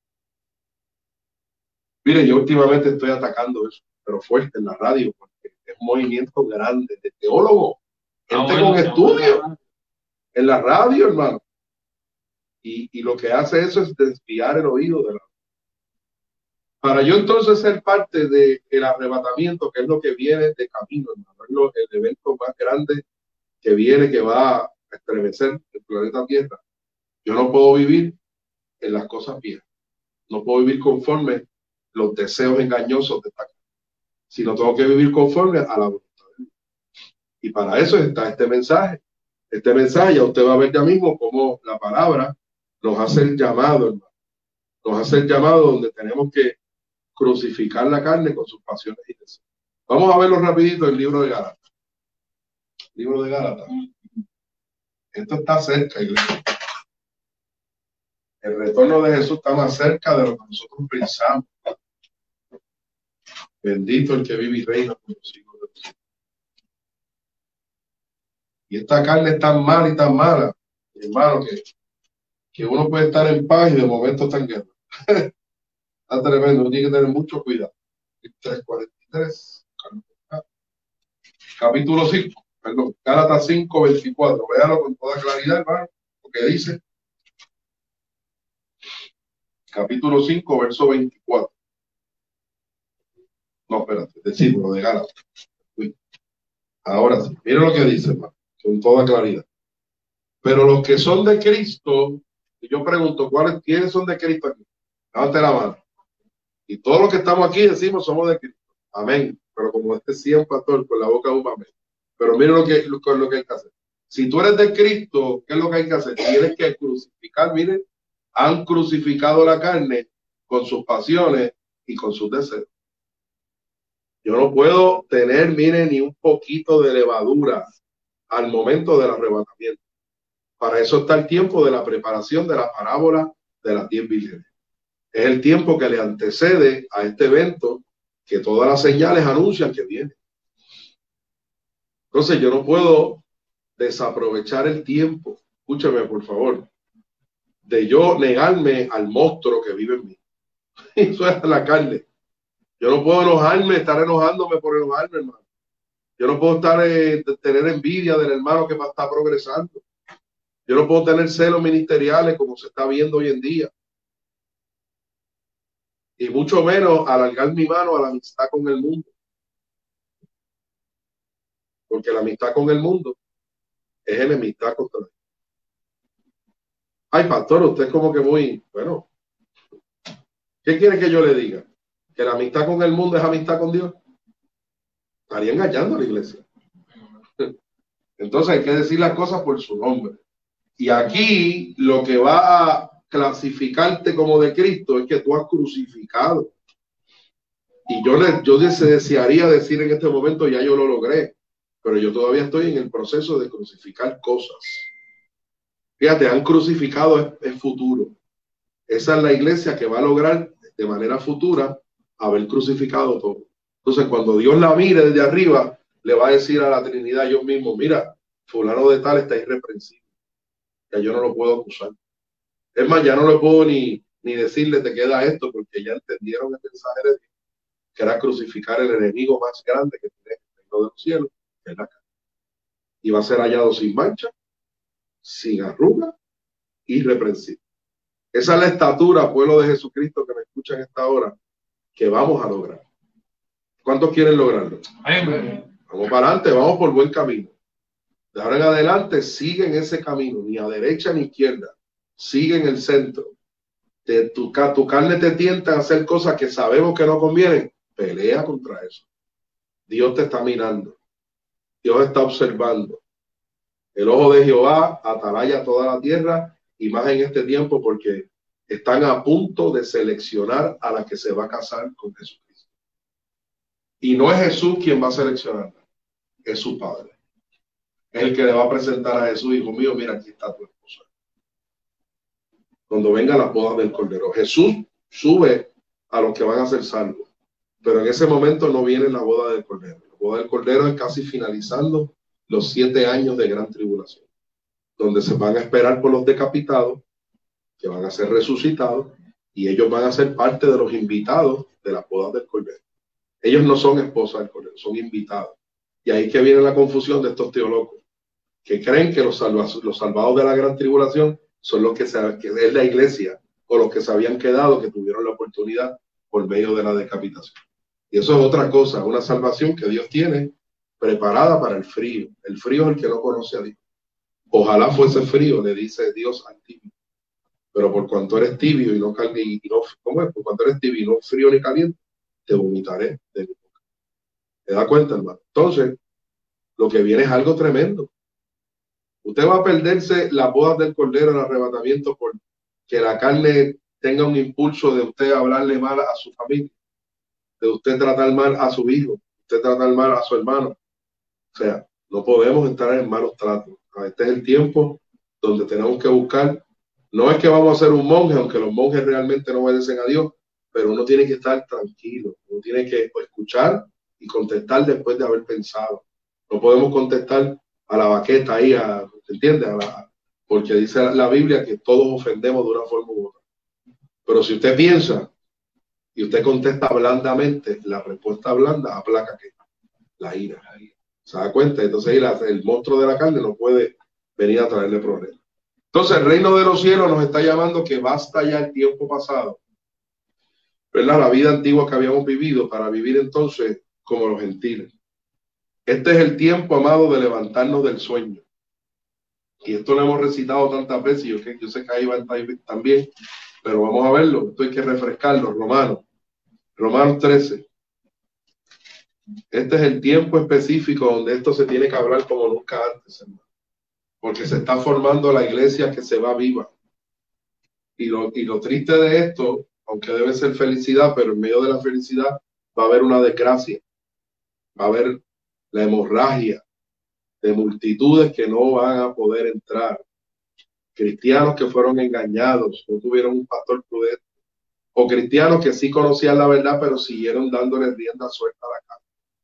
Mire, yo últimamente estoy atacando eso, pero fuerte en la radio, porque es un movimiento grande de teólogos, gente con estudio en la radio, hermano. Y lo que hace eso es desviar el oído de la... Para yo entonces ser parte del arrebatamiento, que es lo que viene de camino, hermano, es el evento más grande que viene, que va a estremecer el planeta Tierra. Yo no puedo vivir en las cosas viejas. No puedo vivir conforme los deseos engañosos de esta casa, sino tengo que vivir conforme a la voluntad de Dios. Y para eso está este mensaje. Este mensaje ya usted va a ver ya mismo cómo la palabra nos hace el llamado, hermano. Nos hace el llamado donde tenemos que crucificar la carne con sus pasiones y deseos. Vamos a verlo rapidito en el libro de Gálatas. Libro de Gálatas. Esto está cerca, iglesia. El retorno de Jesús está más cerca de lo que nosotros pensamos. Bendito el que vive y reina por los siglos de los siglos. Y esta carne es tan mala y tan mala, hermano, que uno puede estar en paz y de momento está en guerra. Está tremendo, uno tiene que tener mucho cuidado. 3:43, capítulo 5, perdón, Gálatas 5:24. Véalo con toda claridad, hermano, lo que dice. Capítulo 5, verso 24. No, espérate, versículo de Gálatas. Ahora sí, mira lo que dice, hermano, con toda claridad. Pero los que son de Cristo, y yo pregunto, ¿quiénes son de Cristo aquí? Levante la mano. Y todos los que estamos aquí decimos somos de Cristo. Amén. Pero como decía un pastor, con la boca un amén. Pero mire lo que hay que hacer. Si tú eres de Cristo, ¿qué es lo que hay que hacer? Tienes que crucificar. Miren, han crucificado la carne con sus pasiones y con sus deseos. Yo no puedo tener, miren, ni un poquito de levadura al momento del arrebatamiento. Para eso está el tiempo de la preparación de la parábola de las 10 vírgenes. Es el tiempo que le antecede a este evento que todas las señales anuncian que viene. Entonces yo no puedo desaprovechar el tiempo, escúchame por favor, de yo negarme al monstruo que vive en mí. Eso es la carne. Yo no puedo enojarme, estar enojándome por enojarme, hermano. Yo no puedo tener envidia del hermano que está progresando. Yo no puedo tener celos ministeriales como se está viendo hoy en día. Y mucho menos alargar mi mano a la amistad con el mundo. Porque la amistad con el mundo es enemistad contra Dios. Ay, pastor, usted es como que muy, bueno, ¿qué quiere que yo le diga? ¿Que la amistad con el mundo es amistad con Dios? Estaría engañando a la iglesia. Entonces hay que decir las cosas por su nombre. Y aquí lo que va a clasificarte como de Cristo es que tú has crucificado. Y yo desearía decir en este momento, ya yo lo logré, pero yo todavía estoy en el proceso de crucificar cosas. Fíjate, han crucificado el futuro. Esa es la iglesia que va a lograr de manera futura haber crucificado todo. Entonces, cuando Dios la mire desde arriba, le va a decir a la Trinidad, yo mismo, mira, fulano de tal está irreprensible. Ya yo no lo puedo acusar. Es más, ya no le puedo ni decirle te queda esto, porque ya entendieron el mensaje de Dios, que era crucificar el enemigo más grande que tiene el reino de los cielos, que es la carne. Y va a ser hallado sin mancha, sin arruga, irreprensible. Esa es la estatura, pueblo de Jesucristo que me escucha en esta hora, que vamos a lograr. ¿Cuántos quieren lograrlo? Amén. Vamos para adelante, vamos por buen camino. De ahora en adelante, sigue en ese camino, ni a derecha ni a izquierda. Sigue en el centro. Tu carne te tienta a hacer cosas que sabemos que no convienen. Pelea contra eso. Dios te está mirando. Dios está observando. El ojo de Jehová atalaya toda la tierra y más en este tiempo porque están a punto de seleccionar a la que se va a casar con Jesucristo. Y no es Jesús quien va a seleccionarla, es su Padre. Es el que le va a presentar a Jesús, hijo mío, mira, aquí está tu esposa. Cuando venga la boda del Cordero, Jesús sube a los que van a ser salvos, pero en ese momento no viene la boda del Cordero. La boda del Cordero es casi finalizando los 7 años de gran tribulación, donde se van a esperar por los decapitados, que van a ser resucitados, y ellos van a ser parte de los invitados de las bodas del Cordero. Ellos no son esposas del Cordero, son invitados. Y ahí que viene la confusión de estos teólogos, que creen que los salvados de la gran tribulación son los que es la iglesia, o los que se habían quedado, que tuvieron la oportunidad por medio de la decapitación. Y eso es otra cosa, una salvación que Dios tiene preparada para el frío. El frío es el que no conoce a Dios. Ojalá fuese frío, le dice Dios al tibio. Pero por cuanto eres tibio y no ¿cómo es? Por cuanto eres tibio y no frío ni caliente, te vomitaré de mi boca. ¿Te da cuenta, hermano? Entonces, lo que viene es algo tremendo. Usted va a perderse las bodas del Cordero, el arrebatamiento, por que la carne tenga un impulso de usted hablarle mal a su familia, de usted tratar mal a su hijo, usted tratar mal a su hermano. O sea, no podemos estar en malos tratos. Este es el tiempo donde tenemos que buscar. No es que vamos a ser un monje, aunque los monjes realmente no obedecen a Dios, pero uno tiene que estar tranquilo, uno tiene que escuchar y contestar después de haber pensado. No podemos contestar a la baqueta ahí, ¿entiende? Porque dice la Biblia que todos ofendemos de una forma u otra. Pero si usted piensa y usted contesta blandamente, la respuesta blanda aplaca ¿qué? La ira. ¿Se da cuenta? Entonces el monstruo de la carne no puede venir a traerle problemas. Entonces el reino de los cielos nos está llamando que basta ya el tiempo pasado, ¿verdad? La vida antigua que habíamos vivido para vivir entonces como los gentiles. Este es el tiempo, amado, de levantarnos del sueño. Y esto lo hemos recitado tantas veces, yo sé que ahí va a estar también, pero vamos a verlo, esto hay que refrescarlo, Romanos. Romanos 13. Este es el tiempo específico donde esto se tiene que hablar como nunca antes, hermano. Porque se está formando la iglesia que se va viva. Y lo triste de esto, aunque debe ser felicidad, pero en medio de la felicidad va a haber una desgracia. Va a haber la hemorragia de multitudes que no van a poder entrar. Cristianos que fueron engañados, no tuvieron un pastor prudente. O cristianos que sí conocían la verdad, pero siguieron dándole rienda suelta a la carne.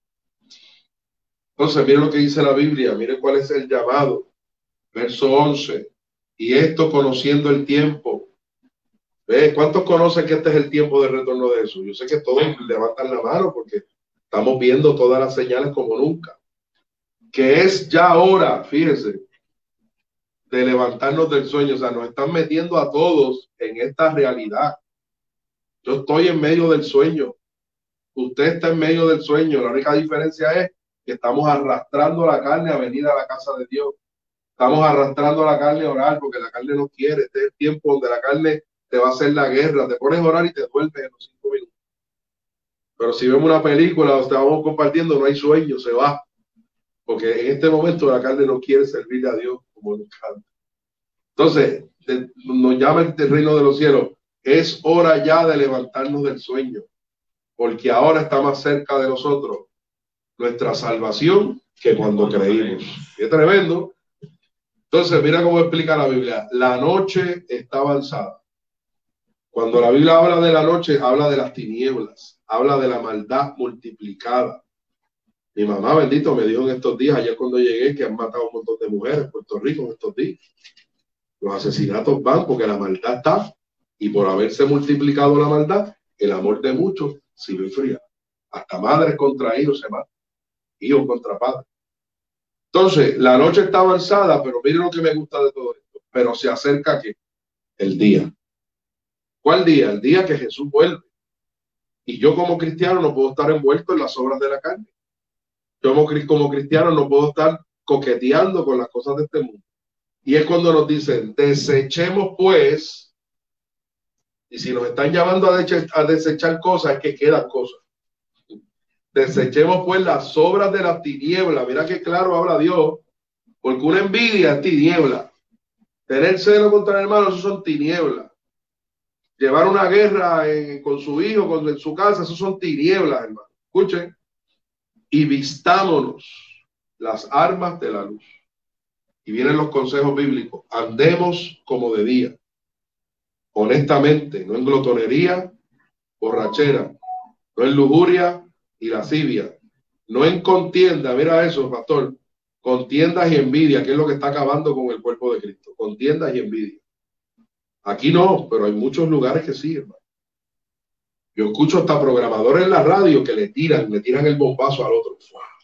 Entonces, miren lo que dice la Biblia, miren cuál es el llamado. Verso 11. Y esto conociendo el tiempo. ¿Cuántos conocen que este es el tiempo del retorno de Jesús? Yo sé que todos levantan la mano porque estamos viendo todas las señales como nunca. Que es ya hora, fíjense, de levantarnos del sueño. O sea, nos están metiendo a todos en esta realidad. Yo estoy en medio del sueño. Usted está en medio del sueño. La única diferencia es que estamos arrastrando la carne a venir a la casa de Dios. Estamos arrastrando la carne a orar porque la carne no quiere. Este es el tiempo donde la carne te va a hacer la guerra. Te pones a orar y te duermes en los 5 minutos. Pero si vemos una película o estamos compartiendo, no hay sueño, se va. Porque en este momento la carne no quiere servirle a Dios como nunca antes. Entonces, nos llama el reino de los cielos. Es hora ya de levantarnos del sueño. Porque ahora está más cerca de nosotros nuestra salvación que cuando creímos. Qué tremendo. Entonces, mira cómo explica la Biblia. La noche está avanzada. Cuando la Biblia habla de la noche, habla de las tinieblas, habla de la maldad multiplicada. Mi mamá, bendito, me dijo en estos días, ayer cuando llegué, que han matado un montón de mujeres en Puerto Rico en estos días. Los asesinatos van porque la maldad está, y por haberse multiplicado la maldad, el amor de muchos se enfría. Hasta madres contra hijos se matan, hijos contra padres. Entonces, la noche está avanzada, pero miren lo que me gusta de todo esto. Pero se acerca ¿qué? El día. ¿Cuál día? El día que Jesús vuelve. Y yo como cristiano no puedo estar envuelto en las obras de la carne. Yo como cristiano no puedo estar coqueteando con las cosas de este mundo. Y es cuando nos dicen, desechemos pues, y si nos están llamando a desechar cosas, es que quedan cosas. Desechemos pues las obras de las tinieblas. Mira qué claro habla Dios, porque una envidia es tiniebla. Tener celo contra el hermano, eso son tinieblas. Llevar una guerra con su hijo, en su casa, eso son tinieblas, hermano. Escuchen. Y vistámonos las armas de la luz. Y vienen los consejos bíblicos. Andemos como de día. Honestamente, no en glotonería, borrachera, no en lujuria y lascivia, no en contienda. Mira eso, pastor. Contiendas y envidia, que es lo que está acabando con el cuerpo de Cristo. Contiendas y envidia. Aquí no, pero hay muchos lugares que sí, hermano. Yo escucho hasta programadores en la radio que le tiran el bombazo al otro.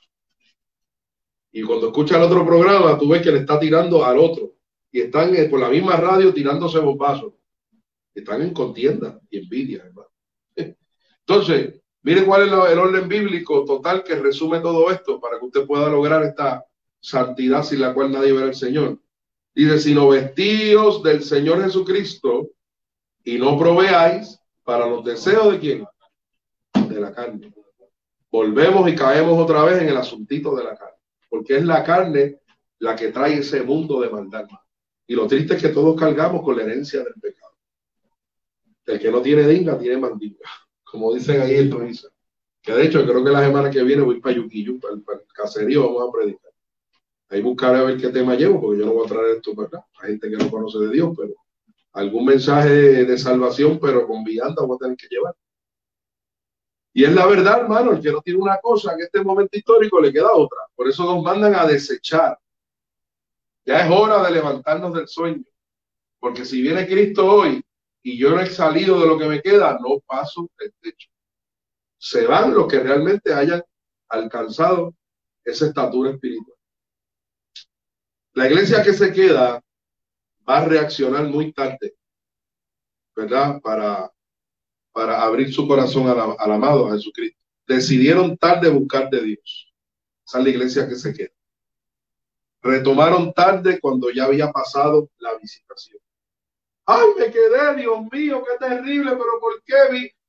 Y cuando escucha el otro programa, tú ves que le está tirando al otro. Y están por la misma radio tirándose bombazos. Están en contienda y envidia, hermano. Entonces, mire cuál es el orden bíblico total que resume todo esto para que usted pueda lograr esta santidad sin la cual nadie verá al Señor. Dice, sino vestíos del Señor Jesucristo y no proveáis para los deseos de quién? De la carne. Volvemos y caemos otra vez en el asuntito de la carne, porque es la carne la que trae ese mundo de maldad. Y lo triste es que todos cargamos con la herencia del pecado. El que no tiene dinga, tiene mandinga, como dicen ahí en Toriza. Que de hecho, creo que la semana que viene voy para Yuquillo, para el caserío, vamos a predicar. Ahí buscaré a ver qué tema llevo, porque yo no voy a traer esto, ¿verdad? Hay gente que no conoce de Dios, pero algún mensaje de salvación, pero con vianda vamos a tener que llevar. Y es la verdad, hermano, el que no tiene una cosa en este momento histórico le queda otra. Por eso nos mandan a desechar. Ya es hora de levantarnos del sueño. Porque si viene Cristo hoy y yo no he salido de lo que me queda, no paso el techo. Se van los que realmente hayan alcanzado esa estatura espiritual. La iglesia que se queda va a reaccionar muy tarde, ¿verdad? Para abrir su corazón al amado, a Jesucristo. Decidieron tarde buscar de Dios. Esa es la iglesia que se queda. Retomaron tarde cuando ya había pasado la visitación. ¡Ay, me quedé, Dios mío, qué terrible! ¿Pero por qué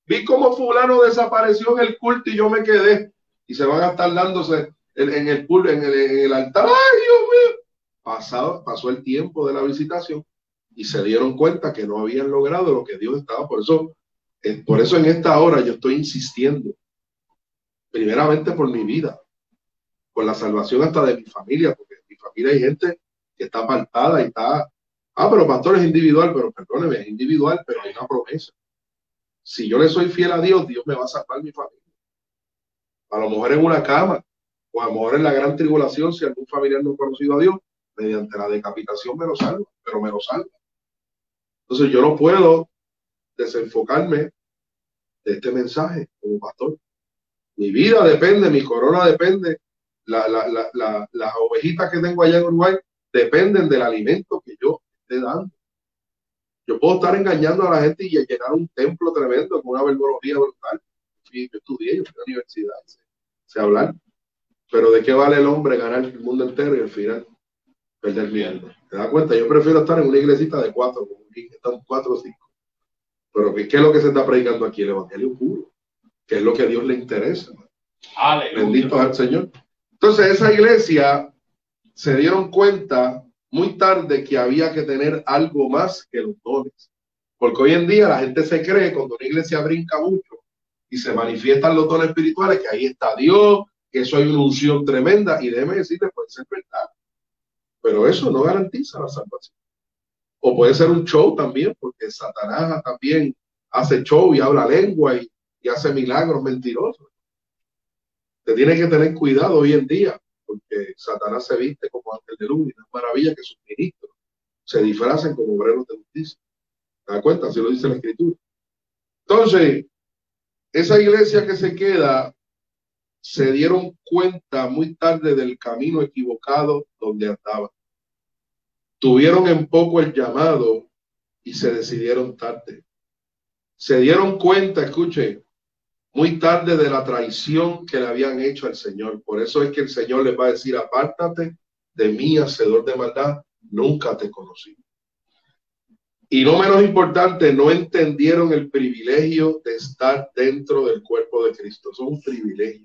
Vi cómo fulano desapareció en el culto y yo me quedé. Y se van a estar dándose en el altar. ¡Ay, Dios mío! Pasó el tiempo de la visitación y se dieron cuenta que no habían logrado lo que Dios estaba. Por eso en esta hora yo estoy insistiendo, primeramente por mi vida, por la salvación hasta de mi familia, porque en mi familia hay gente que está apartada y está, pero pastor es individual, pero perdóneme, es individual, pero hay una promesa. Si yo le soy fiel a Dios, Dios me va a salvar mi familia. A lo mejor en una cama, o a lo mejor en la gran tribulación, si algún familiar no ha conocido a Dios, mediante la decapitación me lo salva, pero me lo salva. Entonces yo no puedo desenfocarme de este mensaje como pastor. Mi vida depende, mi corona depende, las ovejitas que tengo allá en Uruguay dependen del alimento que yo esté dando. Yo puedo estar engañando a la gente y llenar un templo tremendo con una verborología brutal. Sí, yo estudié, yo fui a la universidad, sé hablar. Pero ¿de qué vale el hombre ganar el mundo entero y al final perder mi alma? ¿Te das cuenta? Yo prefiero estar en una iglesita de 4, como aquí estamos 4 o 5. Pero ¿qué es lo que se está predicando aquí? El evangelio puro, que es lo que a Dios le interesa. Aleluya. Bendito al Señor. Entonces esa iglesia se dieron cuenta muy tarde que había que tener algo más que los dones. Porque hoy en día la gente se cree, cuando una iglesia brinca mucho y se manifiestan los dones espirituales, que ahí está Dios, que eso hay una unción tremenda, y déjeme decirle, puede ser verdad, pero eso no garantiza la salvación. O puede ser un show también, porque Satanás también hace show y habla lengua y hace milagros mentirosos. Te tiene que tener cuidado hoy en día, porque Satanás se viste como ángel de luz, y no es maravilla que sus ministros se disfracen como obreros de justicia. ¿Te das cuenta? Así lo dice la Escritura. Entonces, esa iglesia que se queda, se dieron cuenta muy tarde del camino equivocado donde andaban. Tuvieron en poco el llamado y se decidieron tarde. Se dieron cuenta, escuche, muy tarde de la traición que le habían hecho al Señor. Por eso es que el Señor les va a decir, apártate de mí, hacedor de maldad, nunca te conocí. Y no menos importante, no entendieron el privilegio de estar dentro del cuerpo de Cristo. Eso es un privilegio.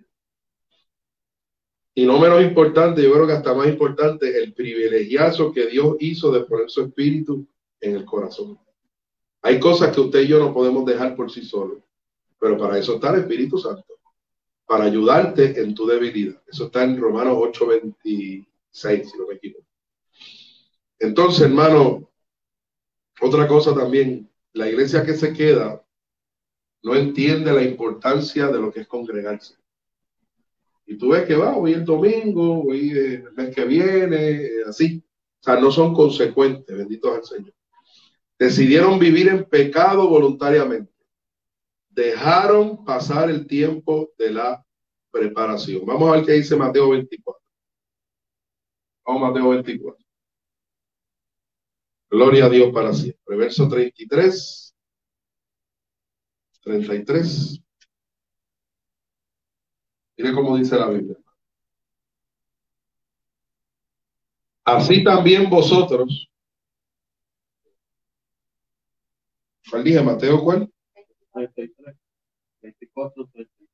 Y no menos importante, yo creo que hasta más importante, el privilegiazo que Dios hizo de poner su espíritu en el corazón. Hay cosas que usted y yo no podemos dejar por sí solos, pero para eso está el Espíritu Santo, para ayudarte en tu debilidad. Eso está en Romanos 8:26, si no me equivoco. Entonces, hermano, otra cosa también, la iglesia que se queda no entiende la importancia de lo que es congregarse. Y tú ves que va, voy el domingo, voy el mes que viene, así. O sea, no son consecuentes, bendito es el Señor. Decidieron vivir en pecado voluntariamente. Dejaron pasar el tiempo de la preparación. Vamos a ver qué dice Mateo 24. Vamos a Mateo 24. Gloria a Dios para siempre. Verso 33. 33. Mire cómo dice la Biblia. Así también vosotros. ¿Cuál dije? ¿Mateo cuál? 33, 24, 33.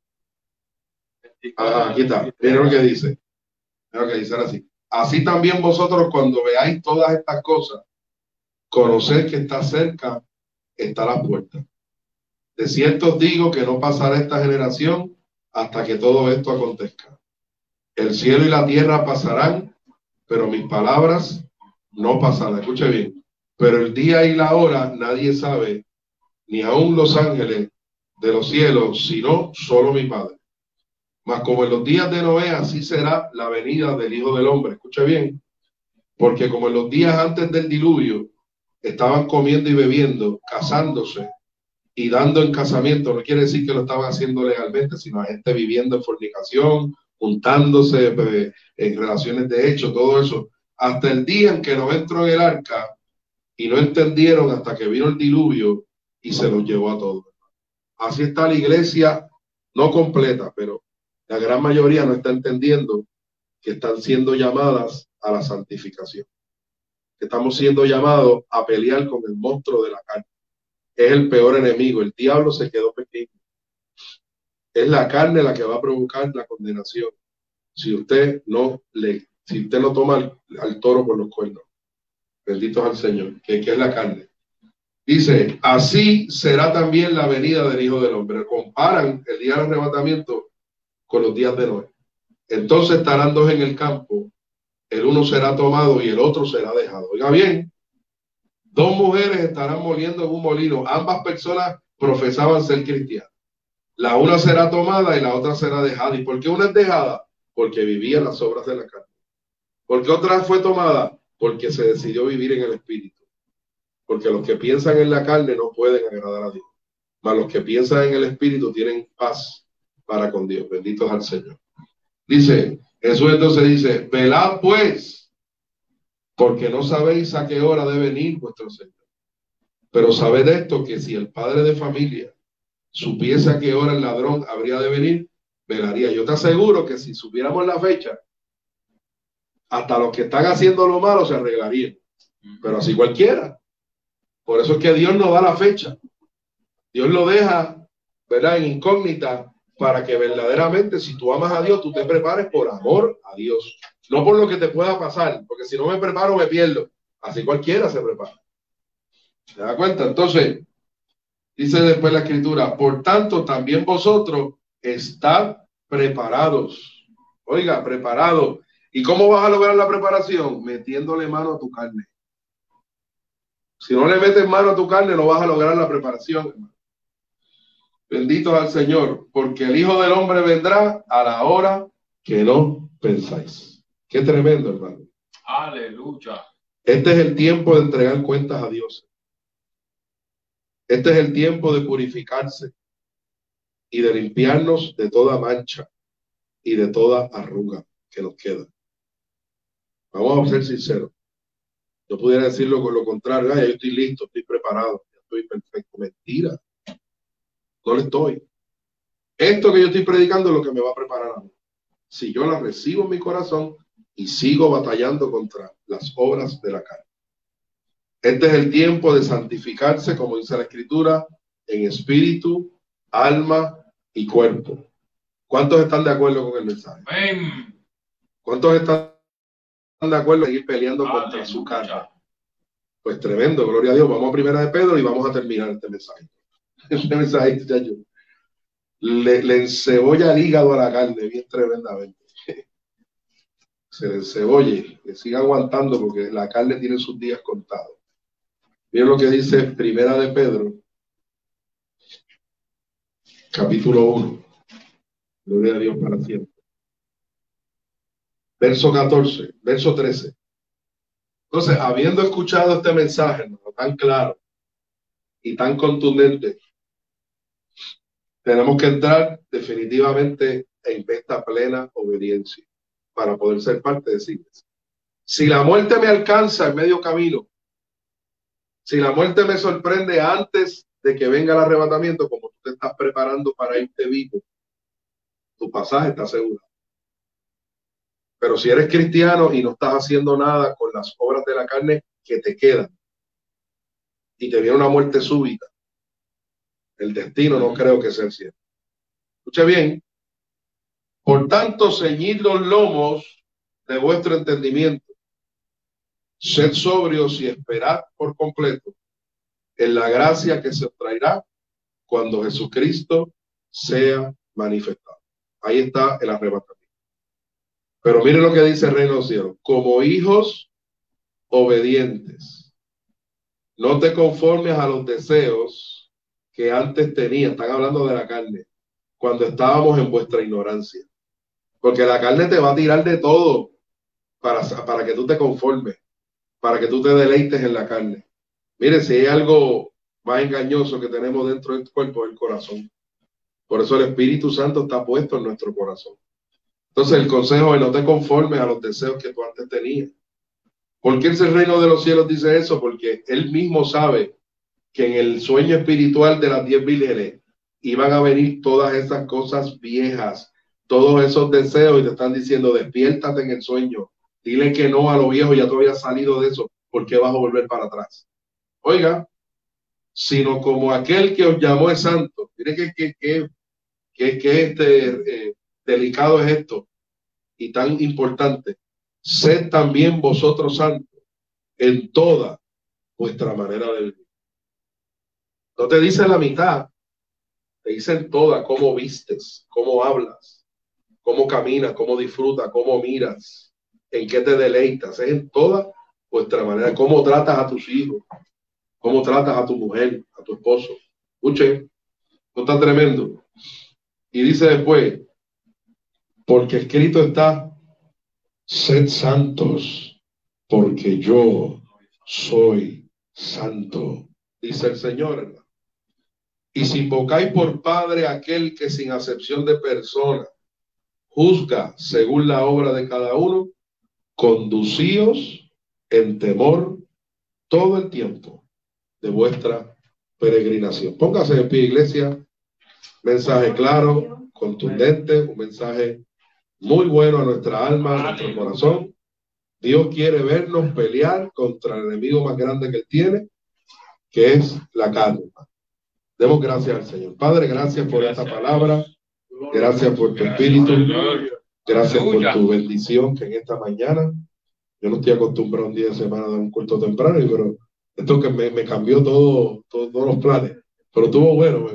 Aquí está. Mira lo que dice. Mira lo que dice así. Así también vosotros, cuando veáis todas estas cosas, conoced que está cerca, está la puerta. De cierto os digo que no pasará esta generación hasta que todo esto acontezca. El cielo y la tierra pasarán, pero mis palabras no pasarán. Escuche bien. Pero el día y la hora nadie sabe, ni aun los ángeles de los cielos, sino solo mi Padre. Mas como en los días de Noé, así será la venida del Hijo del Hombre. Escuche bien. Porque como en los días antes del diluvio, estaban comiendo y bebiendo, casándose y dando en casamiento, no quiere decir que lo estaban haciendo legalmente, sino a gente viviendo en fornicación, juntándose en relaciones de hecho, todo eso, hasta el día en que no entró en el arca y no entendieron hasta que vino el diluvio y se los llevó a todos. Así está la iglesia, no completa, pero la gran mayoría no está entendiendo que están siendo llamadas a la santificación, que estamos siendo llamados a pelear con el monstruo de la carne. es el peor enemigo. El diablo se quedó pequeño. Es la carne la que va a provocar la condenación. Si usted no toma al toro por los cuernos. Bendito es el Señor, que es la carne. Dice, así será también la venida del Hijo del Hombre. Comparan el día del arrebatamiento con los días de Noé. Entonces estarán dos en el campo, el uno será tomado y el otro será dejado. Oiga bien, dos mujeres estarán moliendo en un molino. Ambas personas profesaban ser cristianas. La una será tomada y la otra será dejada. ¿Y por qué una es dejada? Porque vivía las obras de la carne. ¿Por qué otra fue tomada? Porque se decidió vivir en el Espíritu. Porque los que piensan en la carne no pueden agradar a Dios. Mas los que piensan en el Espíritu tienen paz para con Dios. Bendito es al Señor. Dice, Jesús entonces dice, velad pues, porque no sabéis a qué hora debe venir vuestro Señor. Pero sabed esto, que si el padre de familia supiese a qué hora el ladrón habría de venir, velaría. Yo te aseguro que si supiéramos la fecha, hasta los que están haciendo lo malo se arreglarían. Pero así cualquiera. Por eso es que Dios no da la fecha. Dios lo deja, ¿verdad?, en incógnita, para que verdaderamente, si tú amas a Dios, tú te prepares por amor a Dios. No por lo que te pueda pasar, porque si no me preparo, me pierdo. Así cualquiera se prepara. ¿Se da cuenta? Entonces, dice después la Escritura, por tanto, también vosotros estad preparados. Oiga, preparados. ¿Y cómo vas a lograr la preparación? Metiéndole mano a tu carne. Si no le metes mano a tu carne, no vas a lograr la preparación, hermano. Bendito al Señor, porque el Hijo del Hombre vendrá a la hora que no pensáis. Qué tremendo, hermano. Aleluya. Este es el tiempo de entregar cuentas a Dios. Este es el tiempo de purificarse y de limpiarnos de toda mancha y de toda arruga que nos queda. Vamos a ser sinceros. Yo pudiera decirlo con lo contrario. Ay, yo estoy listo, estoy preparado, estoy perfecto. Mentira. No lo estoy. Esto que yo estoy predicando es lo que me va a preparar a mí. Si yo la recibo en mi corazón y sigo batallando contra las obras de la carne. Este es el tiempo de santificarse, como dice la Escritura, en espíritu, alma y cuerpo. ¿Cuántos están de acuerdo con el mensaje? Amén. ¿Cuántos están de acuerdo en seguir peleando contra su carne? Pues tremendo, gloria a Dios. Vamos a Primera de Pedro y vamos a terminar este mensaje. Este mensaje, muchacho, le encebolla el hígado a la carne bien tremendamente. Se le encebolle, que siga aguantando porque la carne tiene sus días contados. Miren lo que dice Primera de Pedro, capítulo 1. Gloria a Dios para siempre. Verso 14, verso 13. Entonces, habiendo escuchado este mensaje, ¿no?, tan claro y tan contundente, tenemos que entrar definitivamente en esta plena obediencia para poder ser parte de esa iglesia. Si la muerte me alcanza en medio camino, si la muerte me sorprende antes de que venga el arrebatamiento, como tú te estás preparando para irte vivo, tu pasaje está asegurado. Pero si eres cristiano y no estás haciendo nada con las obras de la carne que te quedan y te viene una muerte súbita, el destino no creo que sea el cielo. Escuche bien. Por tanto, ceñid los lomos de vuestro entendimiento. Sed sobrios y esperad por completo en la gracia que se os traerá cuando Jesucristo sea manifestado. Ahí está el arrebatamiento. Pero mire lo que dice el reino de los cielos. Como hijos obedientes, no te conformes a los deseos que antes tenías. Están hablando de la carne. Cuando estábamos en vuestra ignorancia. Porque la carne te va a tirar de todo para que tú te conformes, para que tú te deleites en la carne. Mire, si hay algo más engañoso que tenemos dentro del cuerpo, es el corazón. Por eso el Espíritu Santo está puesto en nuestro corazón. Entonces el consejo es no te conformes a los deseos que tú antes tenías. ¿Por qué el reino de los cielos dice eso? Porque él mismo sabe que en el sueño espiritual de las 10 vírgenes iban a venir todas esas cosas viejas, todos esos deseos, y te están diciendo, despiértate en el sueño, dile que no a lo viejo, ya tú habías salido de eso, ¿por qué vas a volver para atrás? Oiga, sino como aquel que os llamó es santo. Mire que delicado es esto y tan importante. Sed también vosotros santos en toda vuestra manera de vivir. No te dice la mitad, te dice en toda, cómo vistes, cómo hablas, cómo caminas, cómo disfrutas, cómo miras, en qué te deleitas. Es en toda vuestra manera, cómo tratas a tus hijos, cómo tratas a tu mujer, a tu esposo. Escuchen, no está tremendo. Y dice después, porque escrito está, sed santos, porque yo soy santo, dice el Señor, hermano. Y si invocáis por Padre aquel que sin acepción de persona juzga según la obra de cada uno, conducíos en temor todo el tiempo de vuestra peregrinación. Póngase de pie, iglesia. Mensaje claro, contundente, un mensaje muy bueno a nuestra alma, a nuestro corazón. Dios quiere vernos pelear contra el enemigo más grande que él tiene, que es la carne. Demos gracias al Señor. Padre, gracias por esta palabra. Gracias por tu espíritu. Gracias por tu bendición que en esta mañana, yo no estoy acostumbrado un día de semana a dar un culto temprano, pero esto que me cambió todos los planes. Pero estuvo bueno.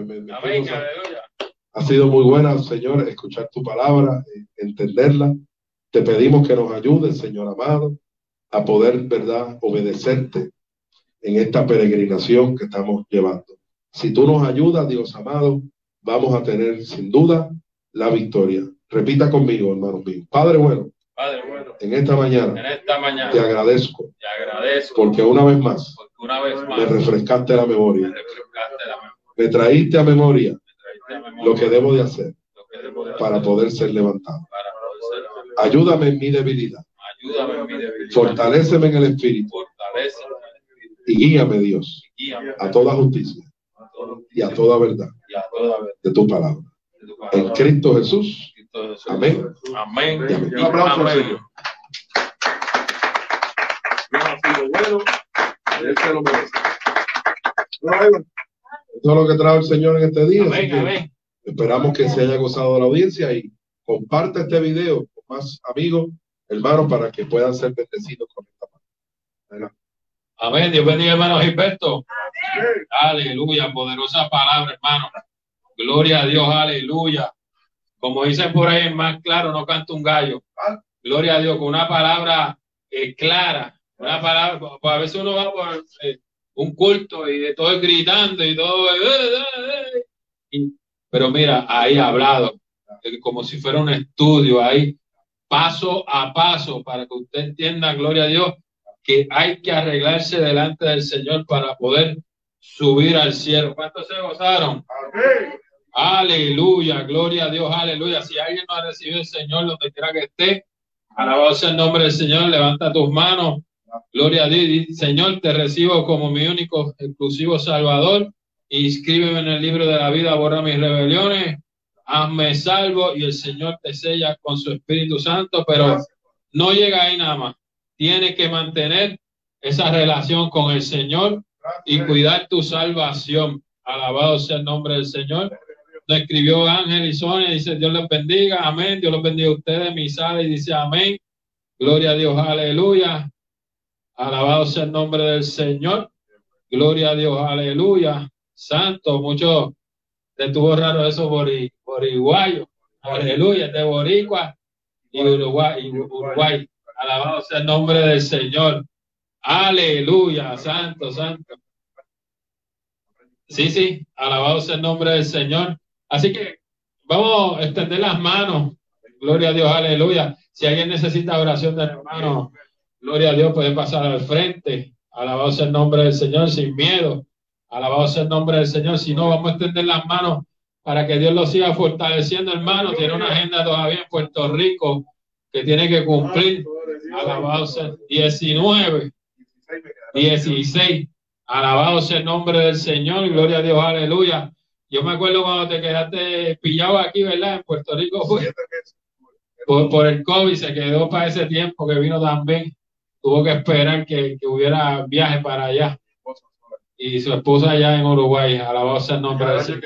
Ha sido muy buena, Señor, escuchar tu palabra, entenderla. Te pedimos que nos ayudes, Señor amado, a poder, ¿verdad?, obedecerte en esta peregrinación que estamos llevando. Si tú nos ayudas, Dios amado, vamos a tener sin duda la victoria. Repita conmigo, hermanos míos. Padre bueno, en esta mañana te agradezco porque una vez más me refrescaste la memoria. Me traíste a memoria lo que debo de hacer para poder ser levantado. Ayúdame en mi debilidad. Fortaléceme en el espíritu. Y guíame, Dios, a toda justicia y a toda verdad de tu palabra. En Cristo Jesús. Amén. Amén. Un aplauso al Señor. Dios ha sido bueno, Él se lo merece. Esto es lo que trae el Señor en este día. Amén, amén. Esperamos que se haya gozado de la audiencia y comparte este video con más amigos, hermanos, para que puedan ser bendecidos con esta palabra. Amén. Dios bendiga, hermano Gilberto. Aleluya. Poderosa palabra, hermano. Gloria a Dios. Aleluya. Como dicen por ahí, más claro, no canta un gallo. Gloria a Dios, con una palabra clara. Una palabra, pues a veces uno va por un culto y de todo gritando y todo. Pero mira, ahí hablado, como si fuera un estudio, ahí paso a paso, para que usted entienda, gloria a Dios, que hay que arreglarse delante del Señor para poder subir al cielo. ¿Cuántos se gozaron? Amén. Aleluya, gloria a Dios, aleluya. Si alguien no ha recibido el Señor, donde quiera que esté, alabado sea el nombre del Señor, levanta tus manos, gloria a Dios. Señor, te recibo como mi único, exclusivo Salvador. Inscríbeme en el libro de la vida, borra mis rebeliones, hazme salvo, y el Señor te sella con su Espíritu Santo. Pero no llega ahí nada más. Tienes que mantener esa relación con el Señor y cuidar tu salvación. Alabado sea el nombre del Señor. Nos escribió Ángel y Sonia, dice: Dios les bendiga, amén. Dios los bendiga a ustedes. Misal y dice amén. Gloria a Dios, aleluya. Alabado sea el nombre del Señor. Gloria a Dios, aleluya. Santo, mucho te estuvo raro eso boriguayo. Aleluya, de Boricua y Uruguay. Alabado sea el nombre del Señor. Aleluya, santo, santo. Sí, alabado sea el nombre del Señor. Así que vamos a extender las manos. Gloria a Dios, aleluya. Si alguien necesita oración del hermano, gloria a Dios, puede pasar al frente. Alabado sea el nombre del Señor, sin miedo. Alabado sea el nombre del Señor. Si no, vamos a extender las manos para que Dios lo siga fortaleciendo, hermano. Tiene una agenda todavía en Puerto Rico que tiene que cumplir. Alabado sea 19, 16. Alabado sea el nombre del Señor. Gloria a Dios, aleluya. Yo me acuerdo cuando te quedaste pillado aquí, ¿verdad? En Puerto Rico, por el COVID, se quedó para ese tiempo que vino también. Tuvo que esperar que hubiera viaje para allá. y su esposa allá en Uruguay. Alabado sea el nombre del Señor.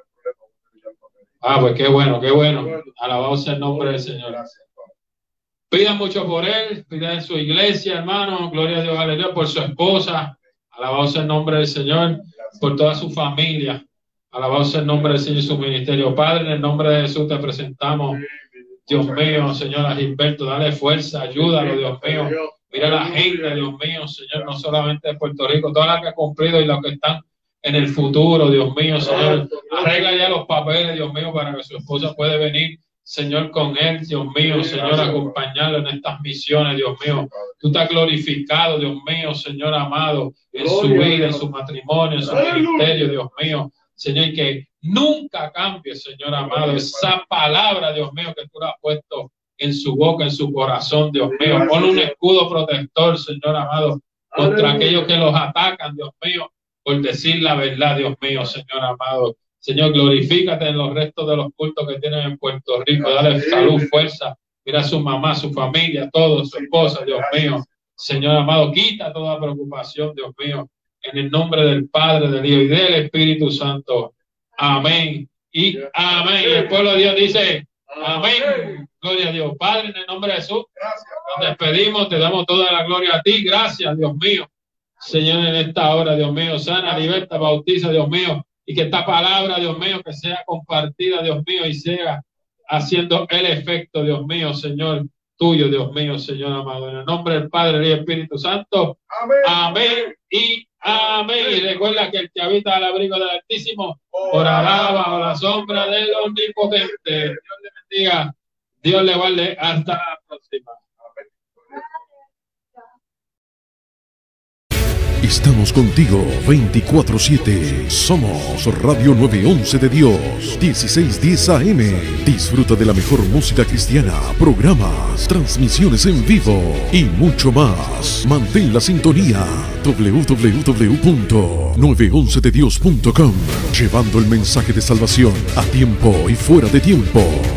Pues qué bueno, qué bueno. Alabado sea el nombre del Señor. Pidan mucho por él, pidan en su iglesia, hermano. Gloria a Dios, aleluya, por su esposa. Alabado sea el nombre del Señor, por toda su familia. Alabado sea el nombre del Señor y su ministerio. Padre, en el nombre de Jesús te presentamos. Dios mío, Señor, a Gilberto, dale fuerza, ayúdalo, Dios mío. Mira la gente, Dios mío, Señor, no solamente de Puerto Rico, todas las que ha cumplido y las que están en el futuro, Dios mío, Señor. Arregla ya los papeles, Dios mío, para que su esposa pueda venir, Señor, con él, Dios mío, Señor, acompañarlo en estas misiones, Dios mío. Tú estás glorificado, Dios mío, Señor amado, en su vida, en su matrimonio, en su ministerio, Dios mío. Señor, y que nunca cambie, Señor amado, esa palabra, Dios mío, que tú la has puesto en su boca, en su corazón, Dios mío. Pon un escudo protector, Señor amado, contra aquellos que los atacan, Dios mío, por decir la verdad, Dios mío, Señor amado. Señor, glorifícate en los restos de los cultos que tienen en Puerto Rico. Dale salud, fuerza. Mira a su mamá, su familia, todo, su esposa, Dios mío. Señor amado, quita toda preocupación, Dios mío. En el nombre del Padre, del Hijo y del Espíritu Santo. Amén y amén. Y el pueblo de Dios dice, amén. Gloria a Dios. Padre, en el nombre de Jesús, nos despedimos, te damos toda la gloria a ti. Gracias, Dios mío. Señor, en esta hora, Dios mío, sana, liberta, bautiza, Dios mío. Y que esta palabra, Dios mío, que sea compartida, Dios mío, y sea haciendo el efecto, Dios mío, Señor, tuyo, Dios mío, Señor amado. En el nombre del Padre, del Espíritu Santo. Amén. Amén y amén. Y recuerda que el que habita al abrigo del Altísimo orará bajo la sombra del Omnipotente. Dios le bendiga. Dios le guarde. Hasta la próxima. Estamos contigo 24/7. Somos Radio 911 de Dios, 1610 AM. Disfruta de la mejor música cristiana, programas, transmisiones en vivo y mucho más. Mantén la sintonía. www.911dedios.com. Llevando el mensaje de salvación a tiempo y fuera de tiempo.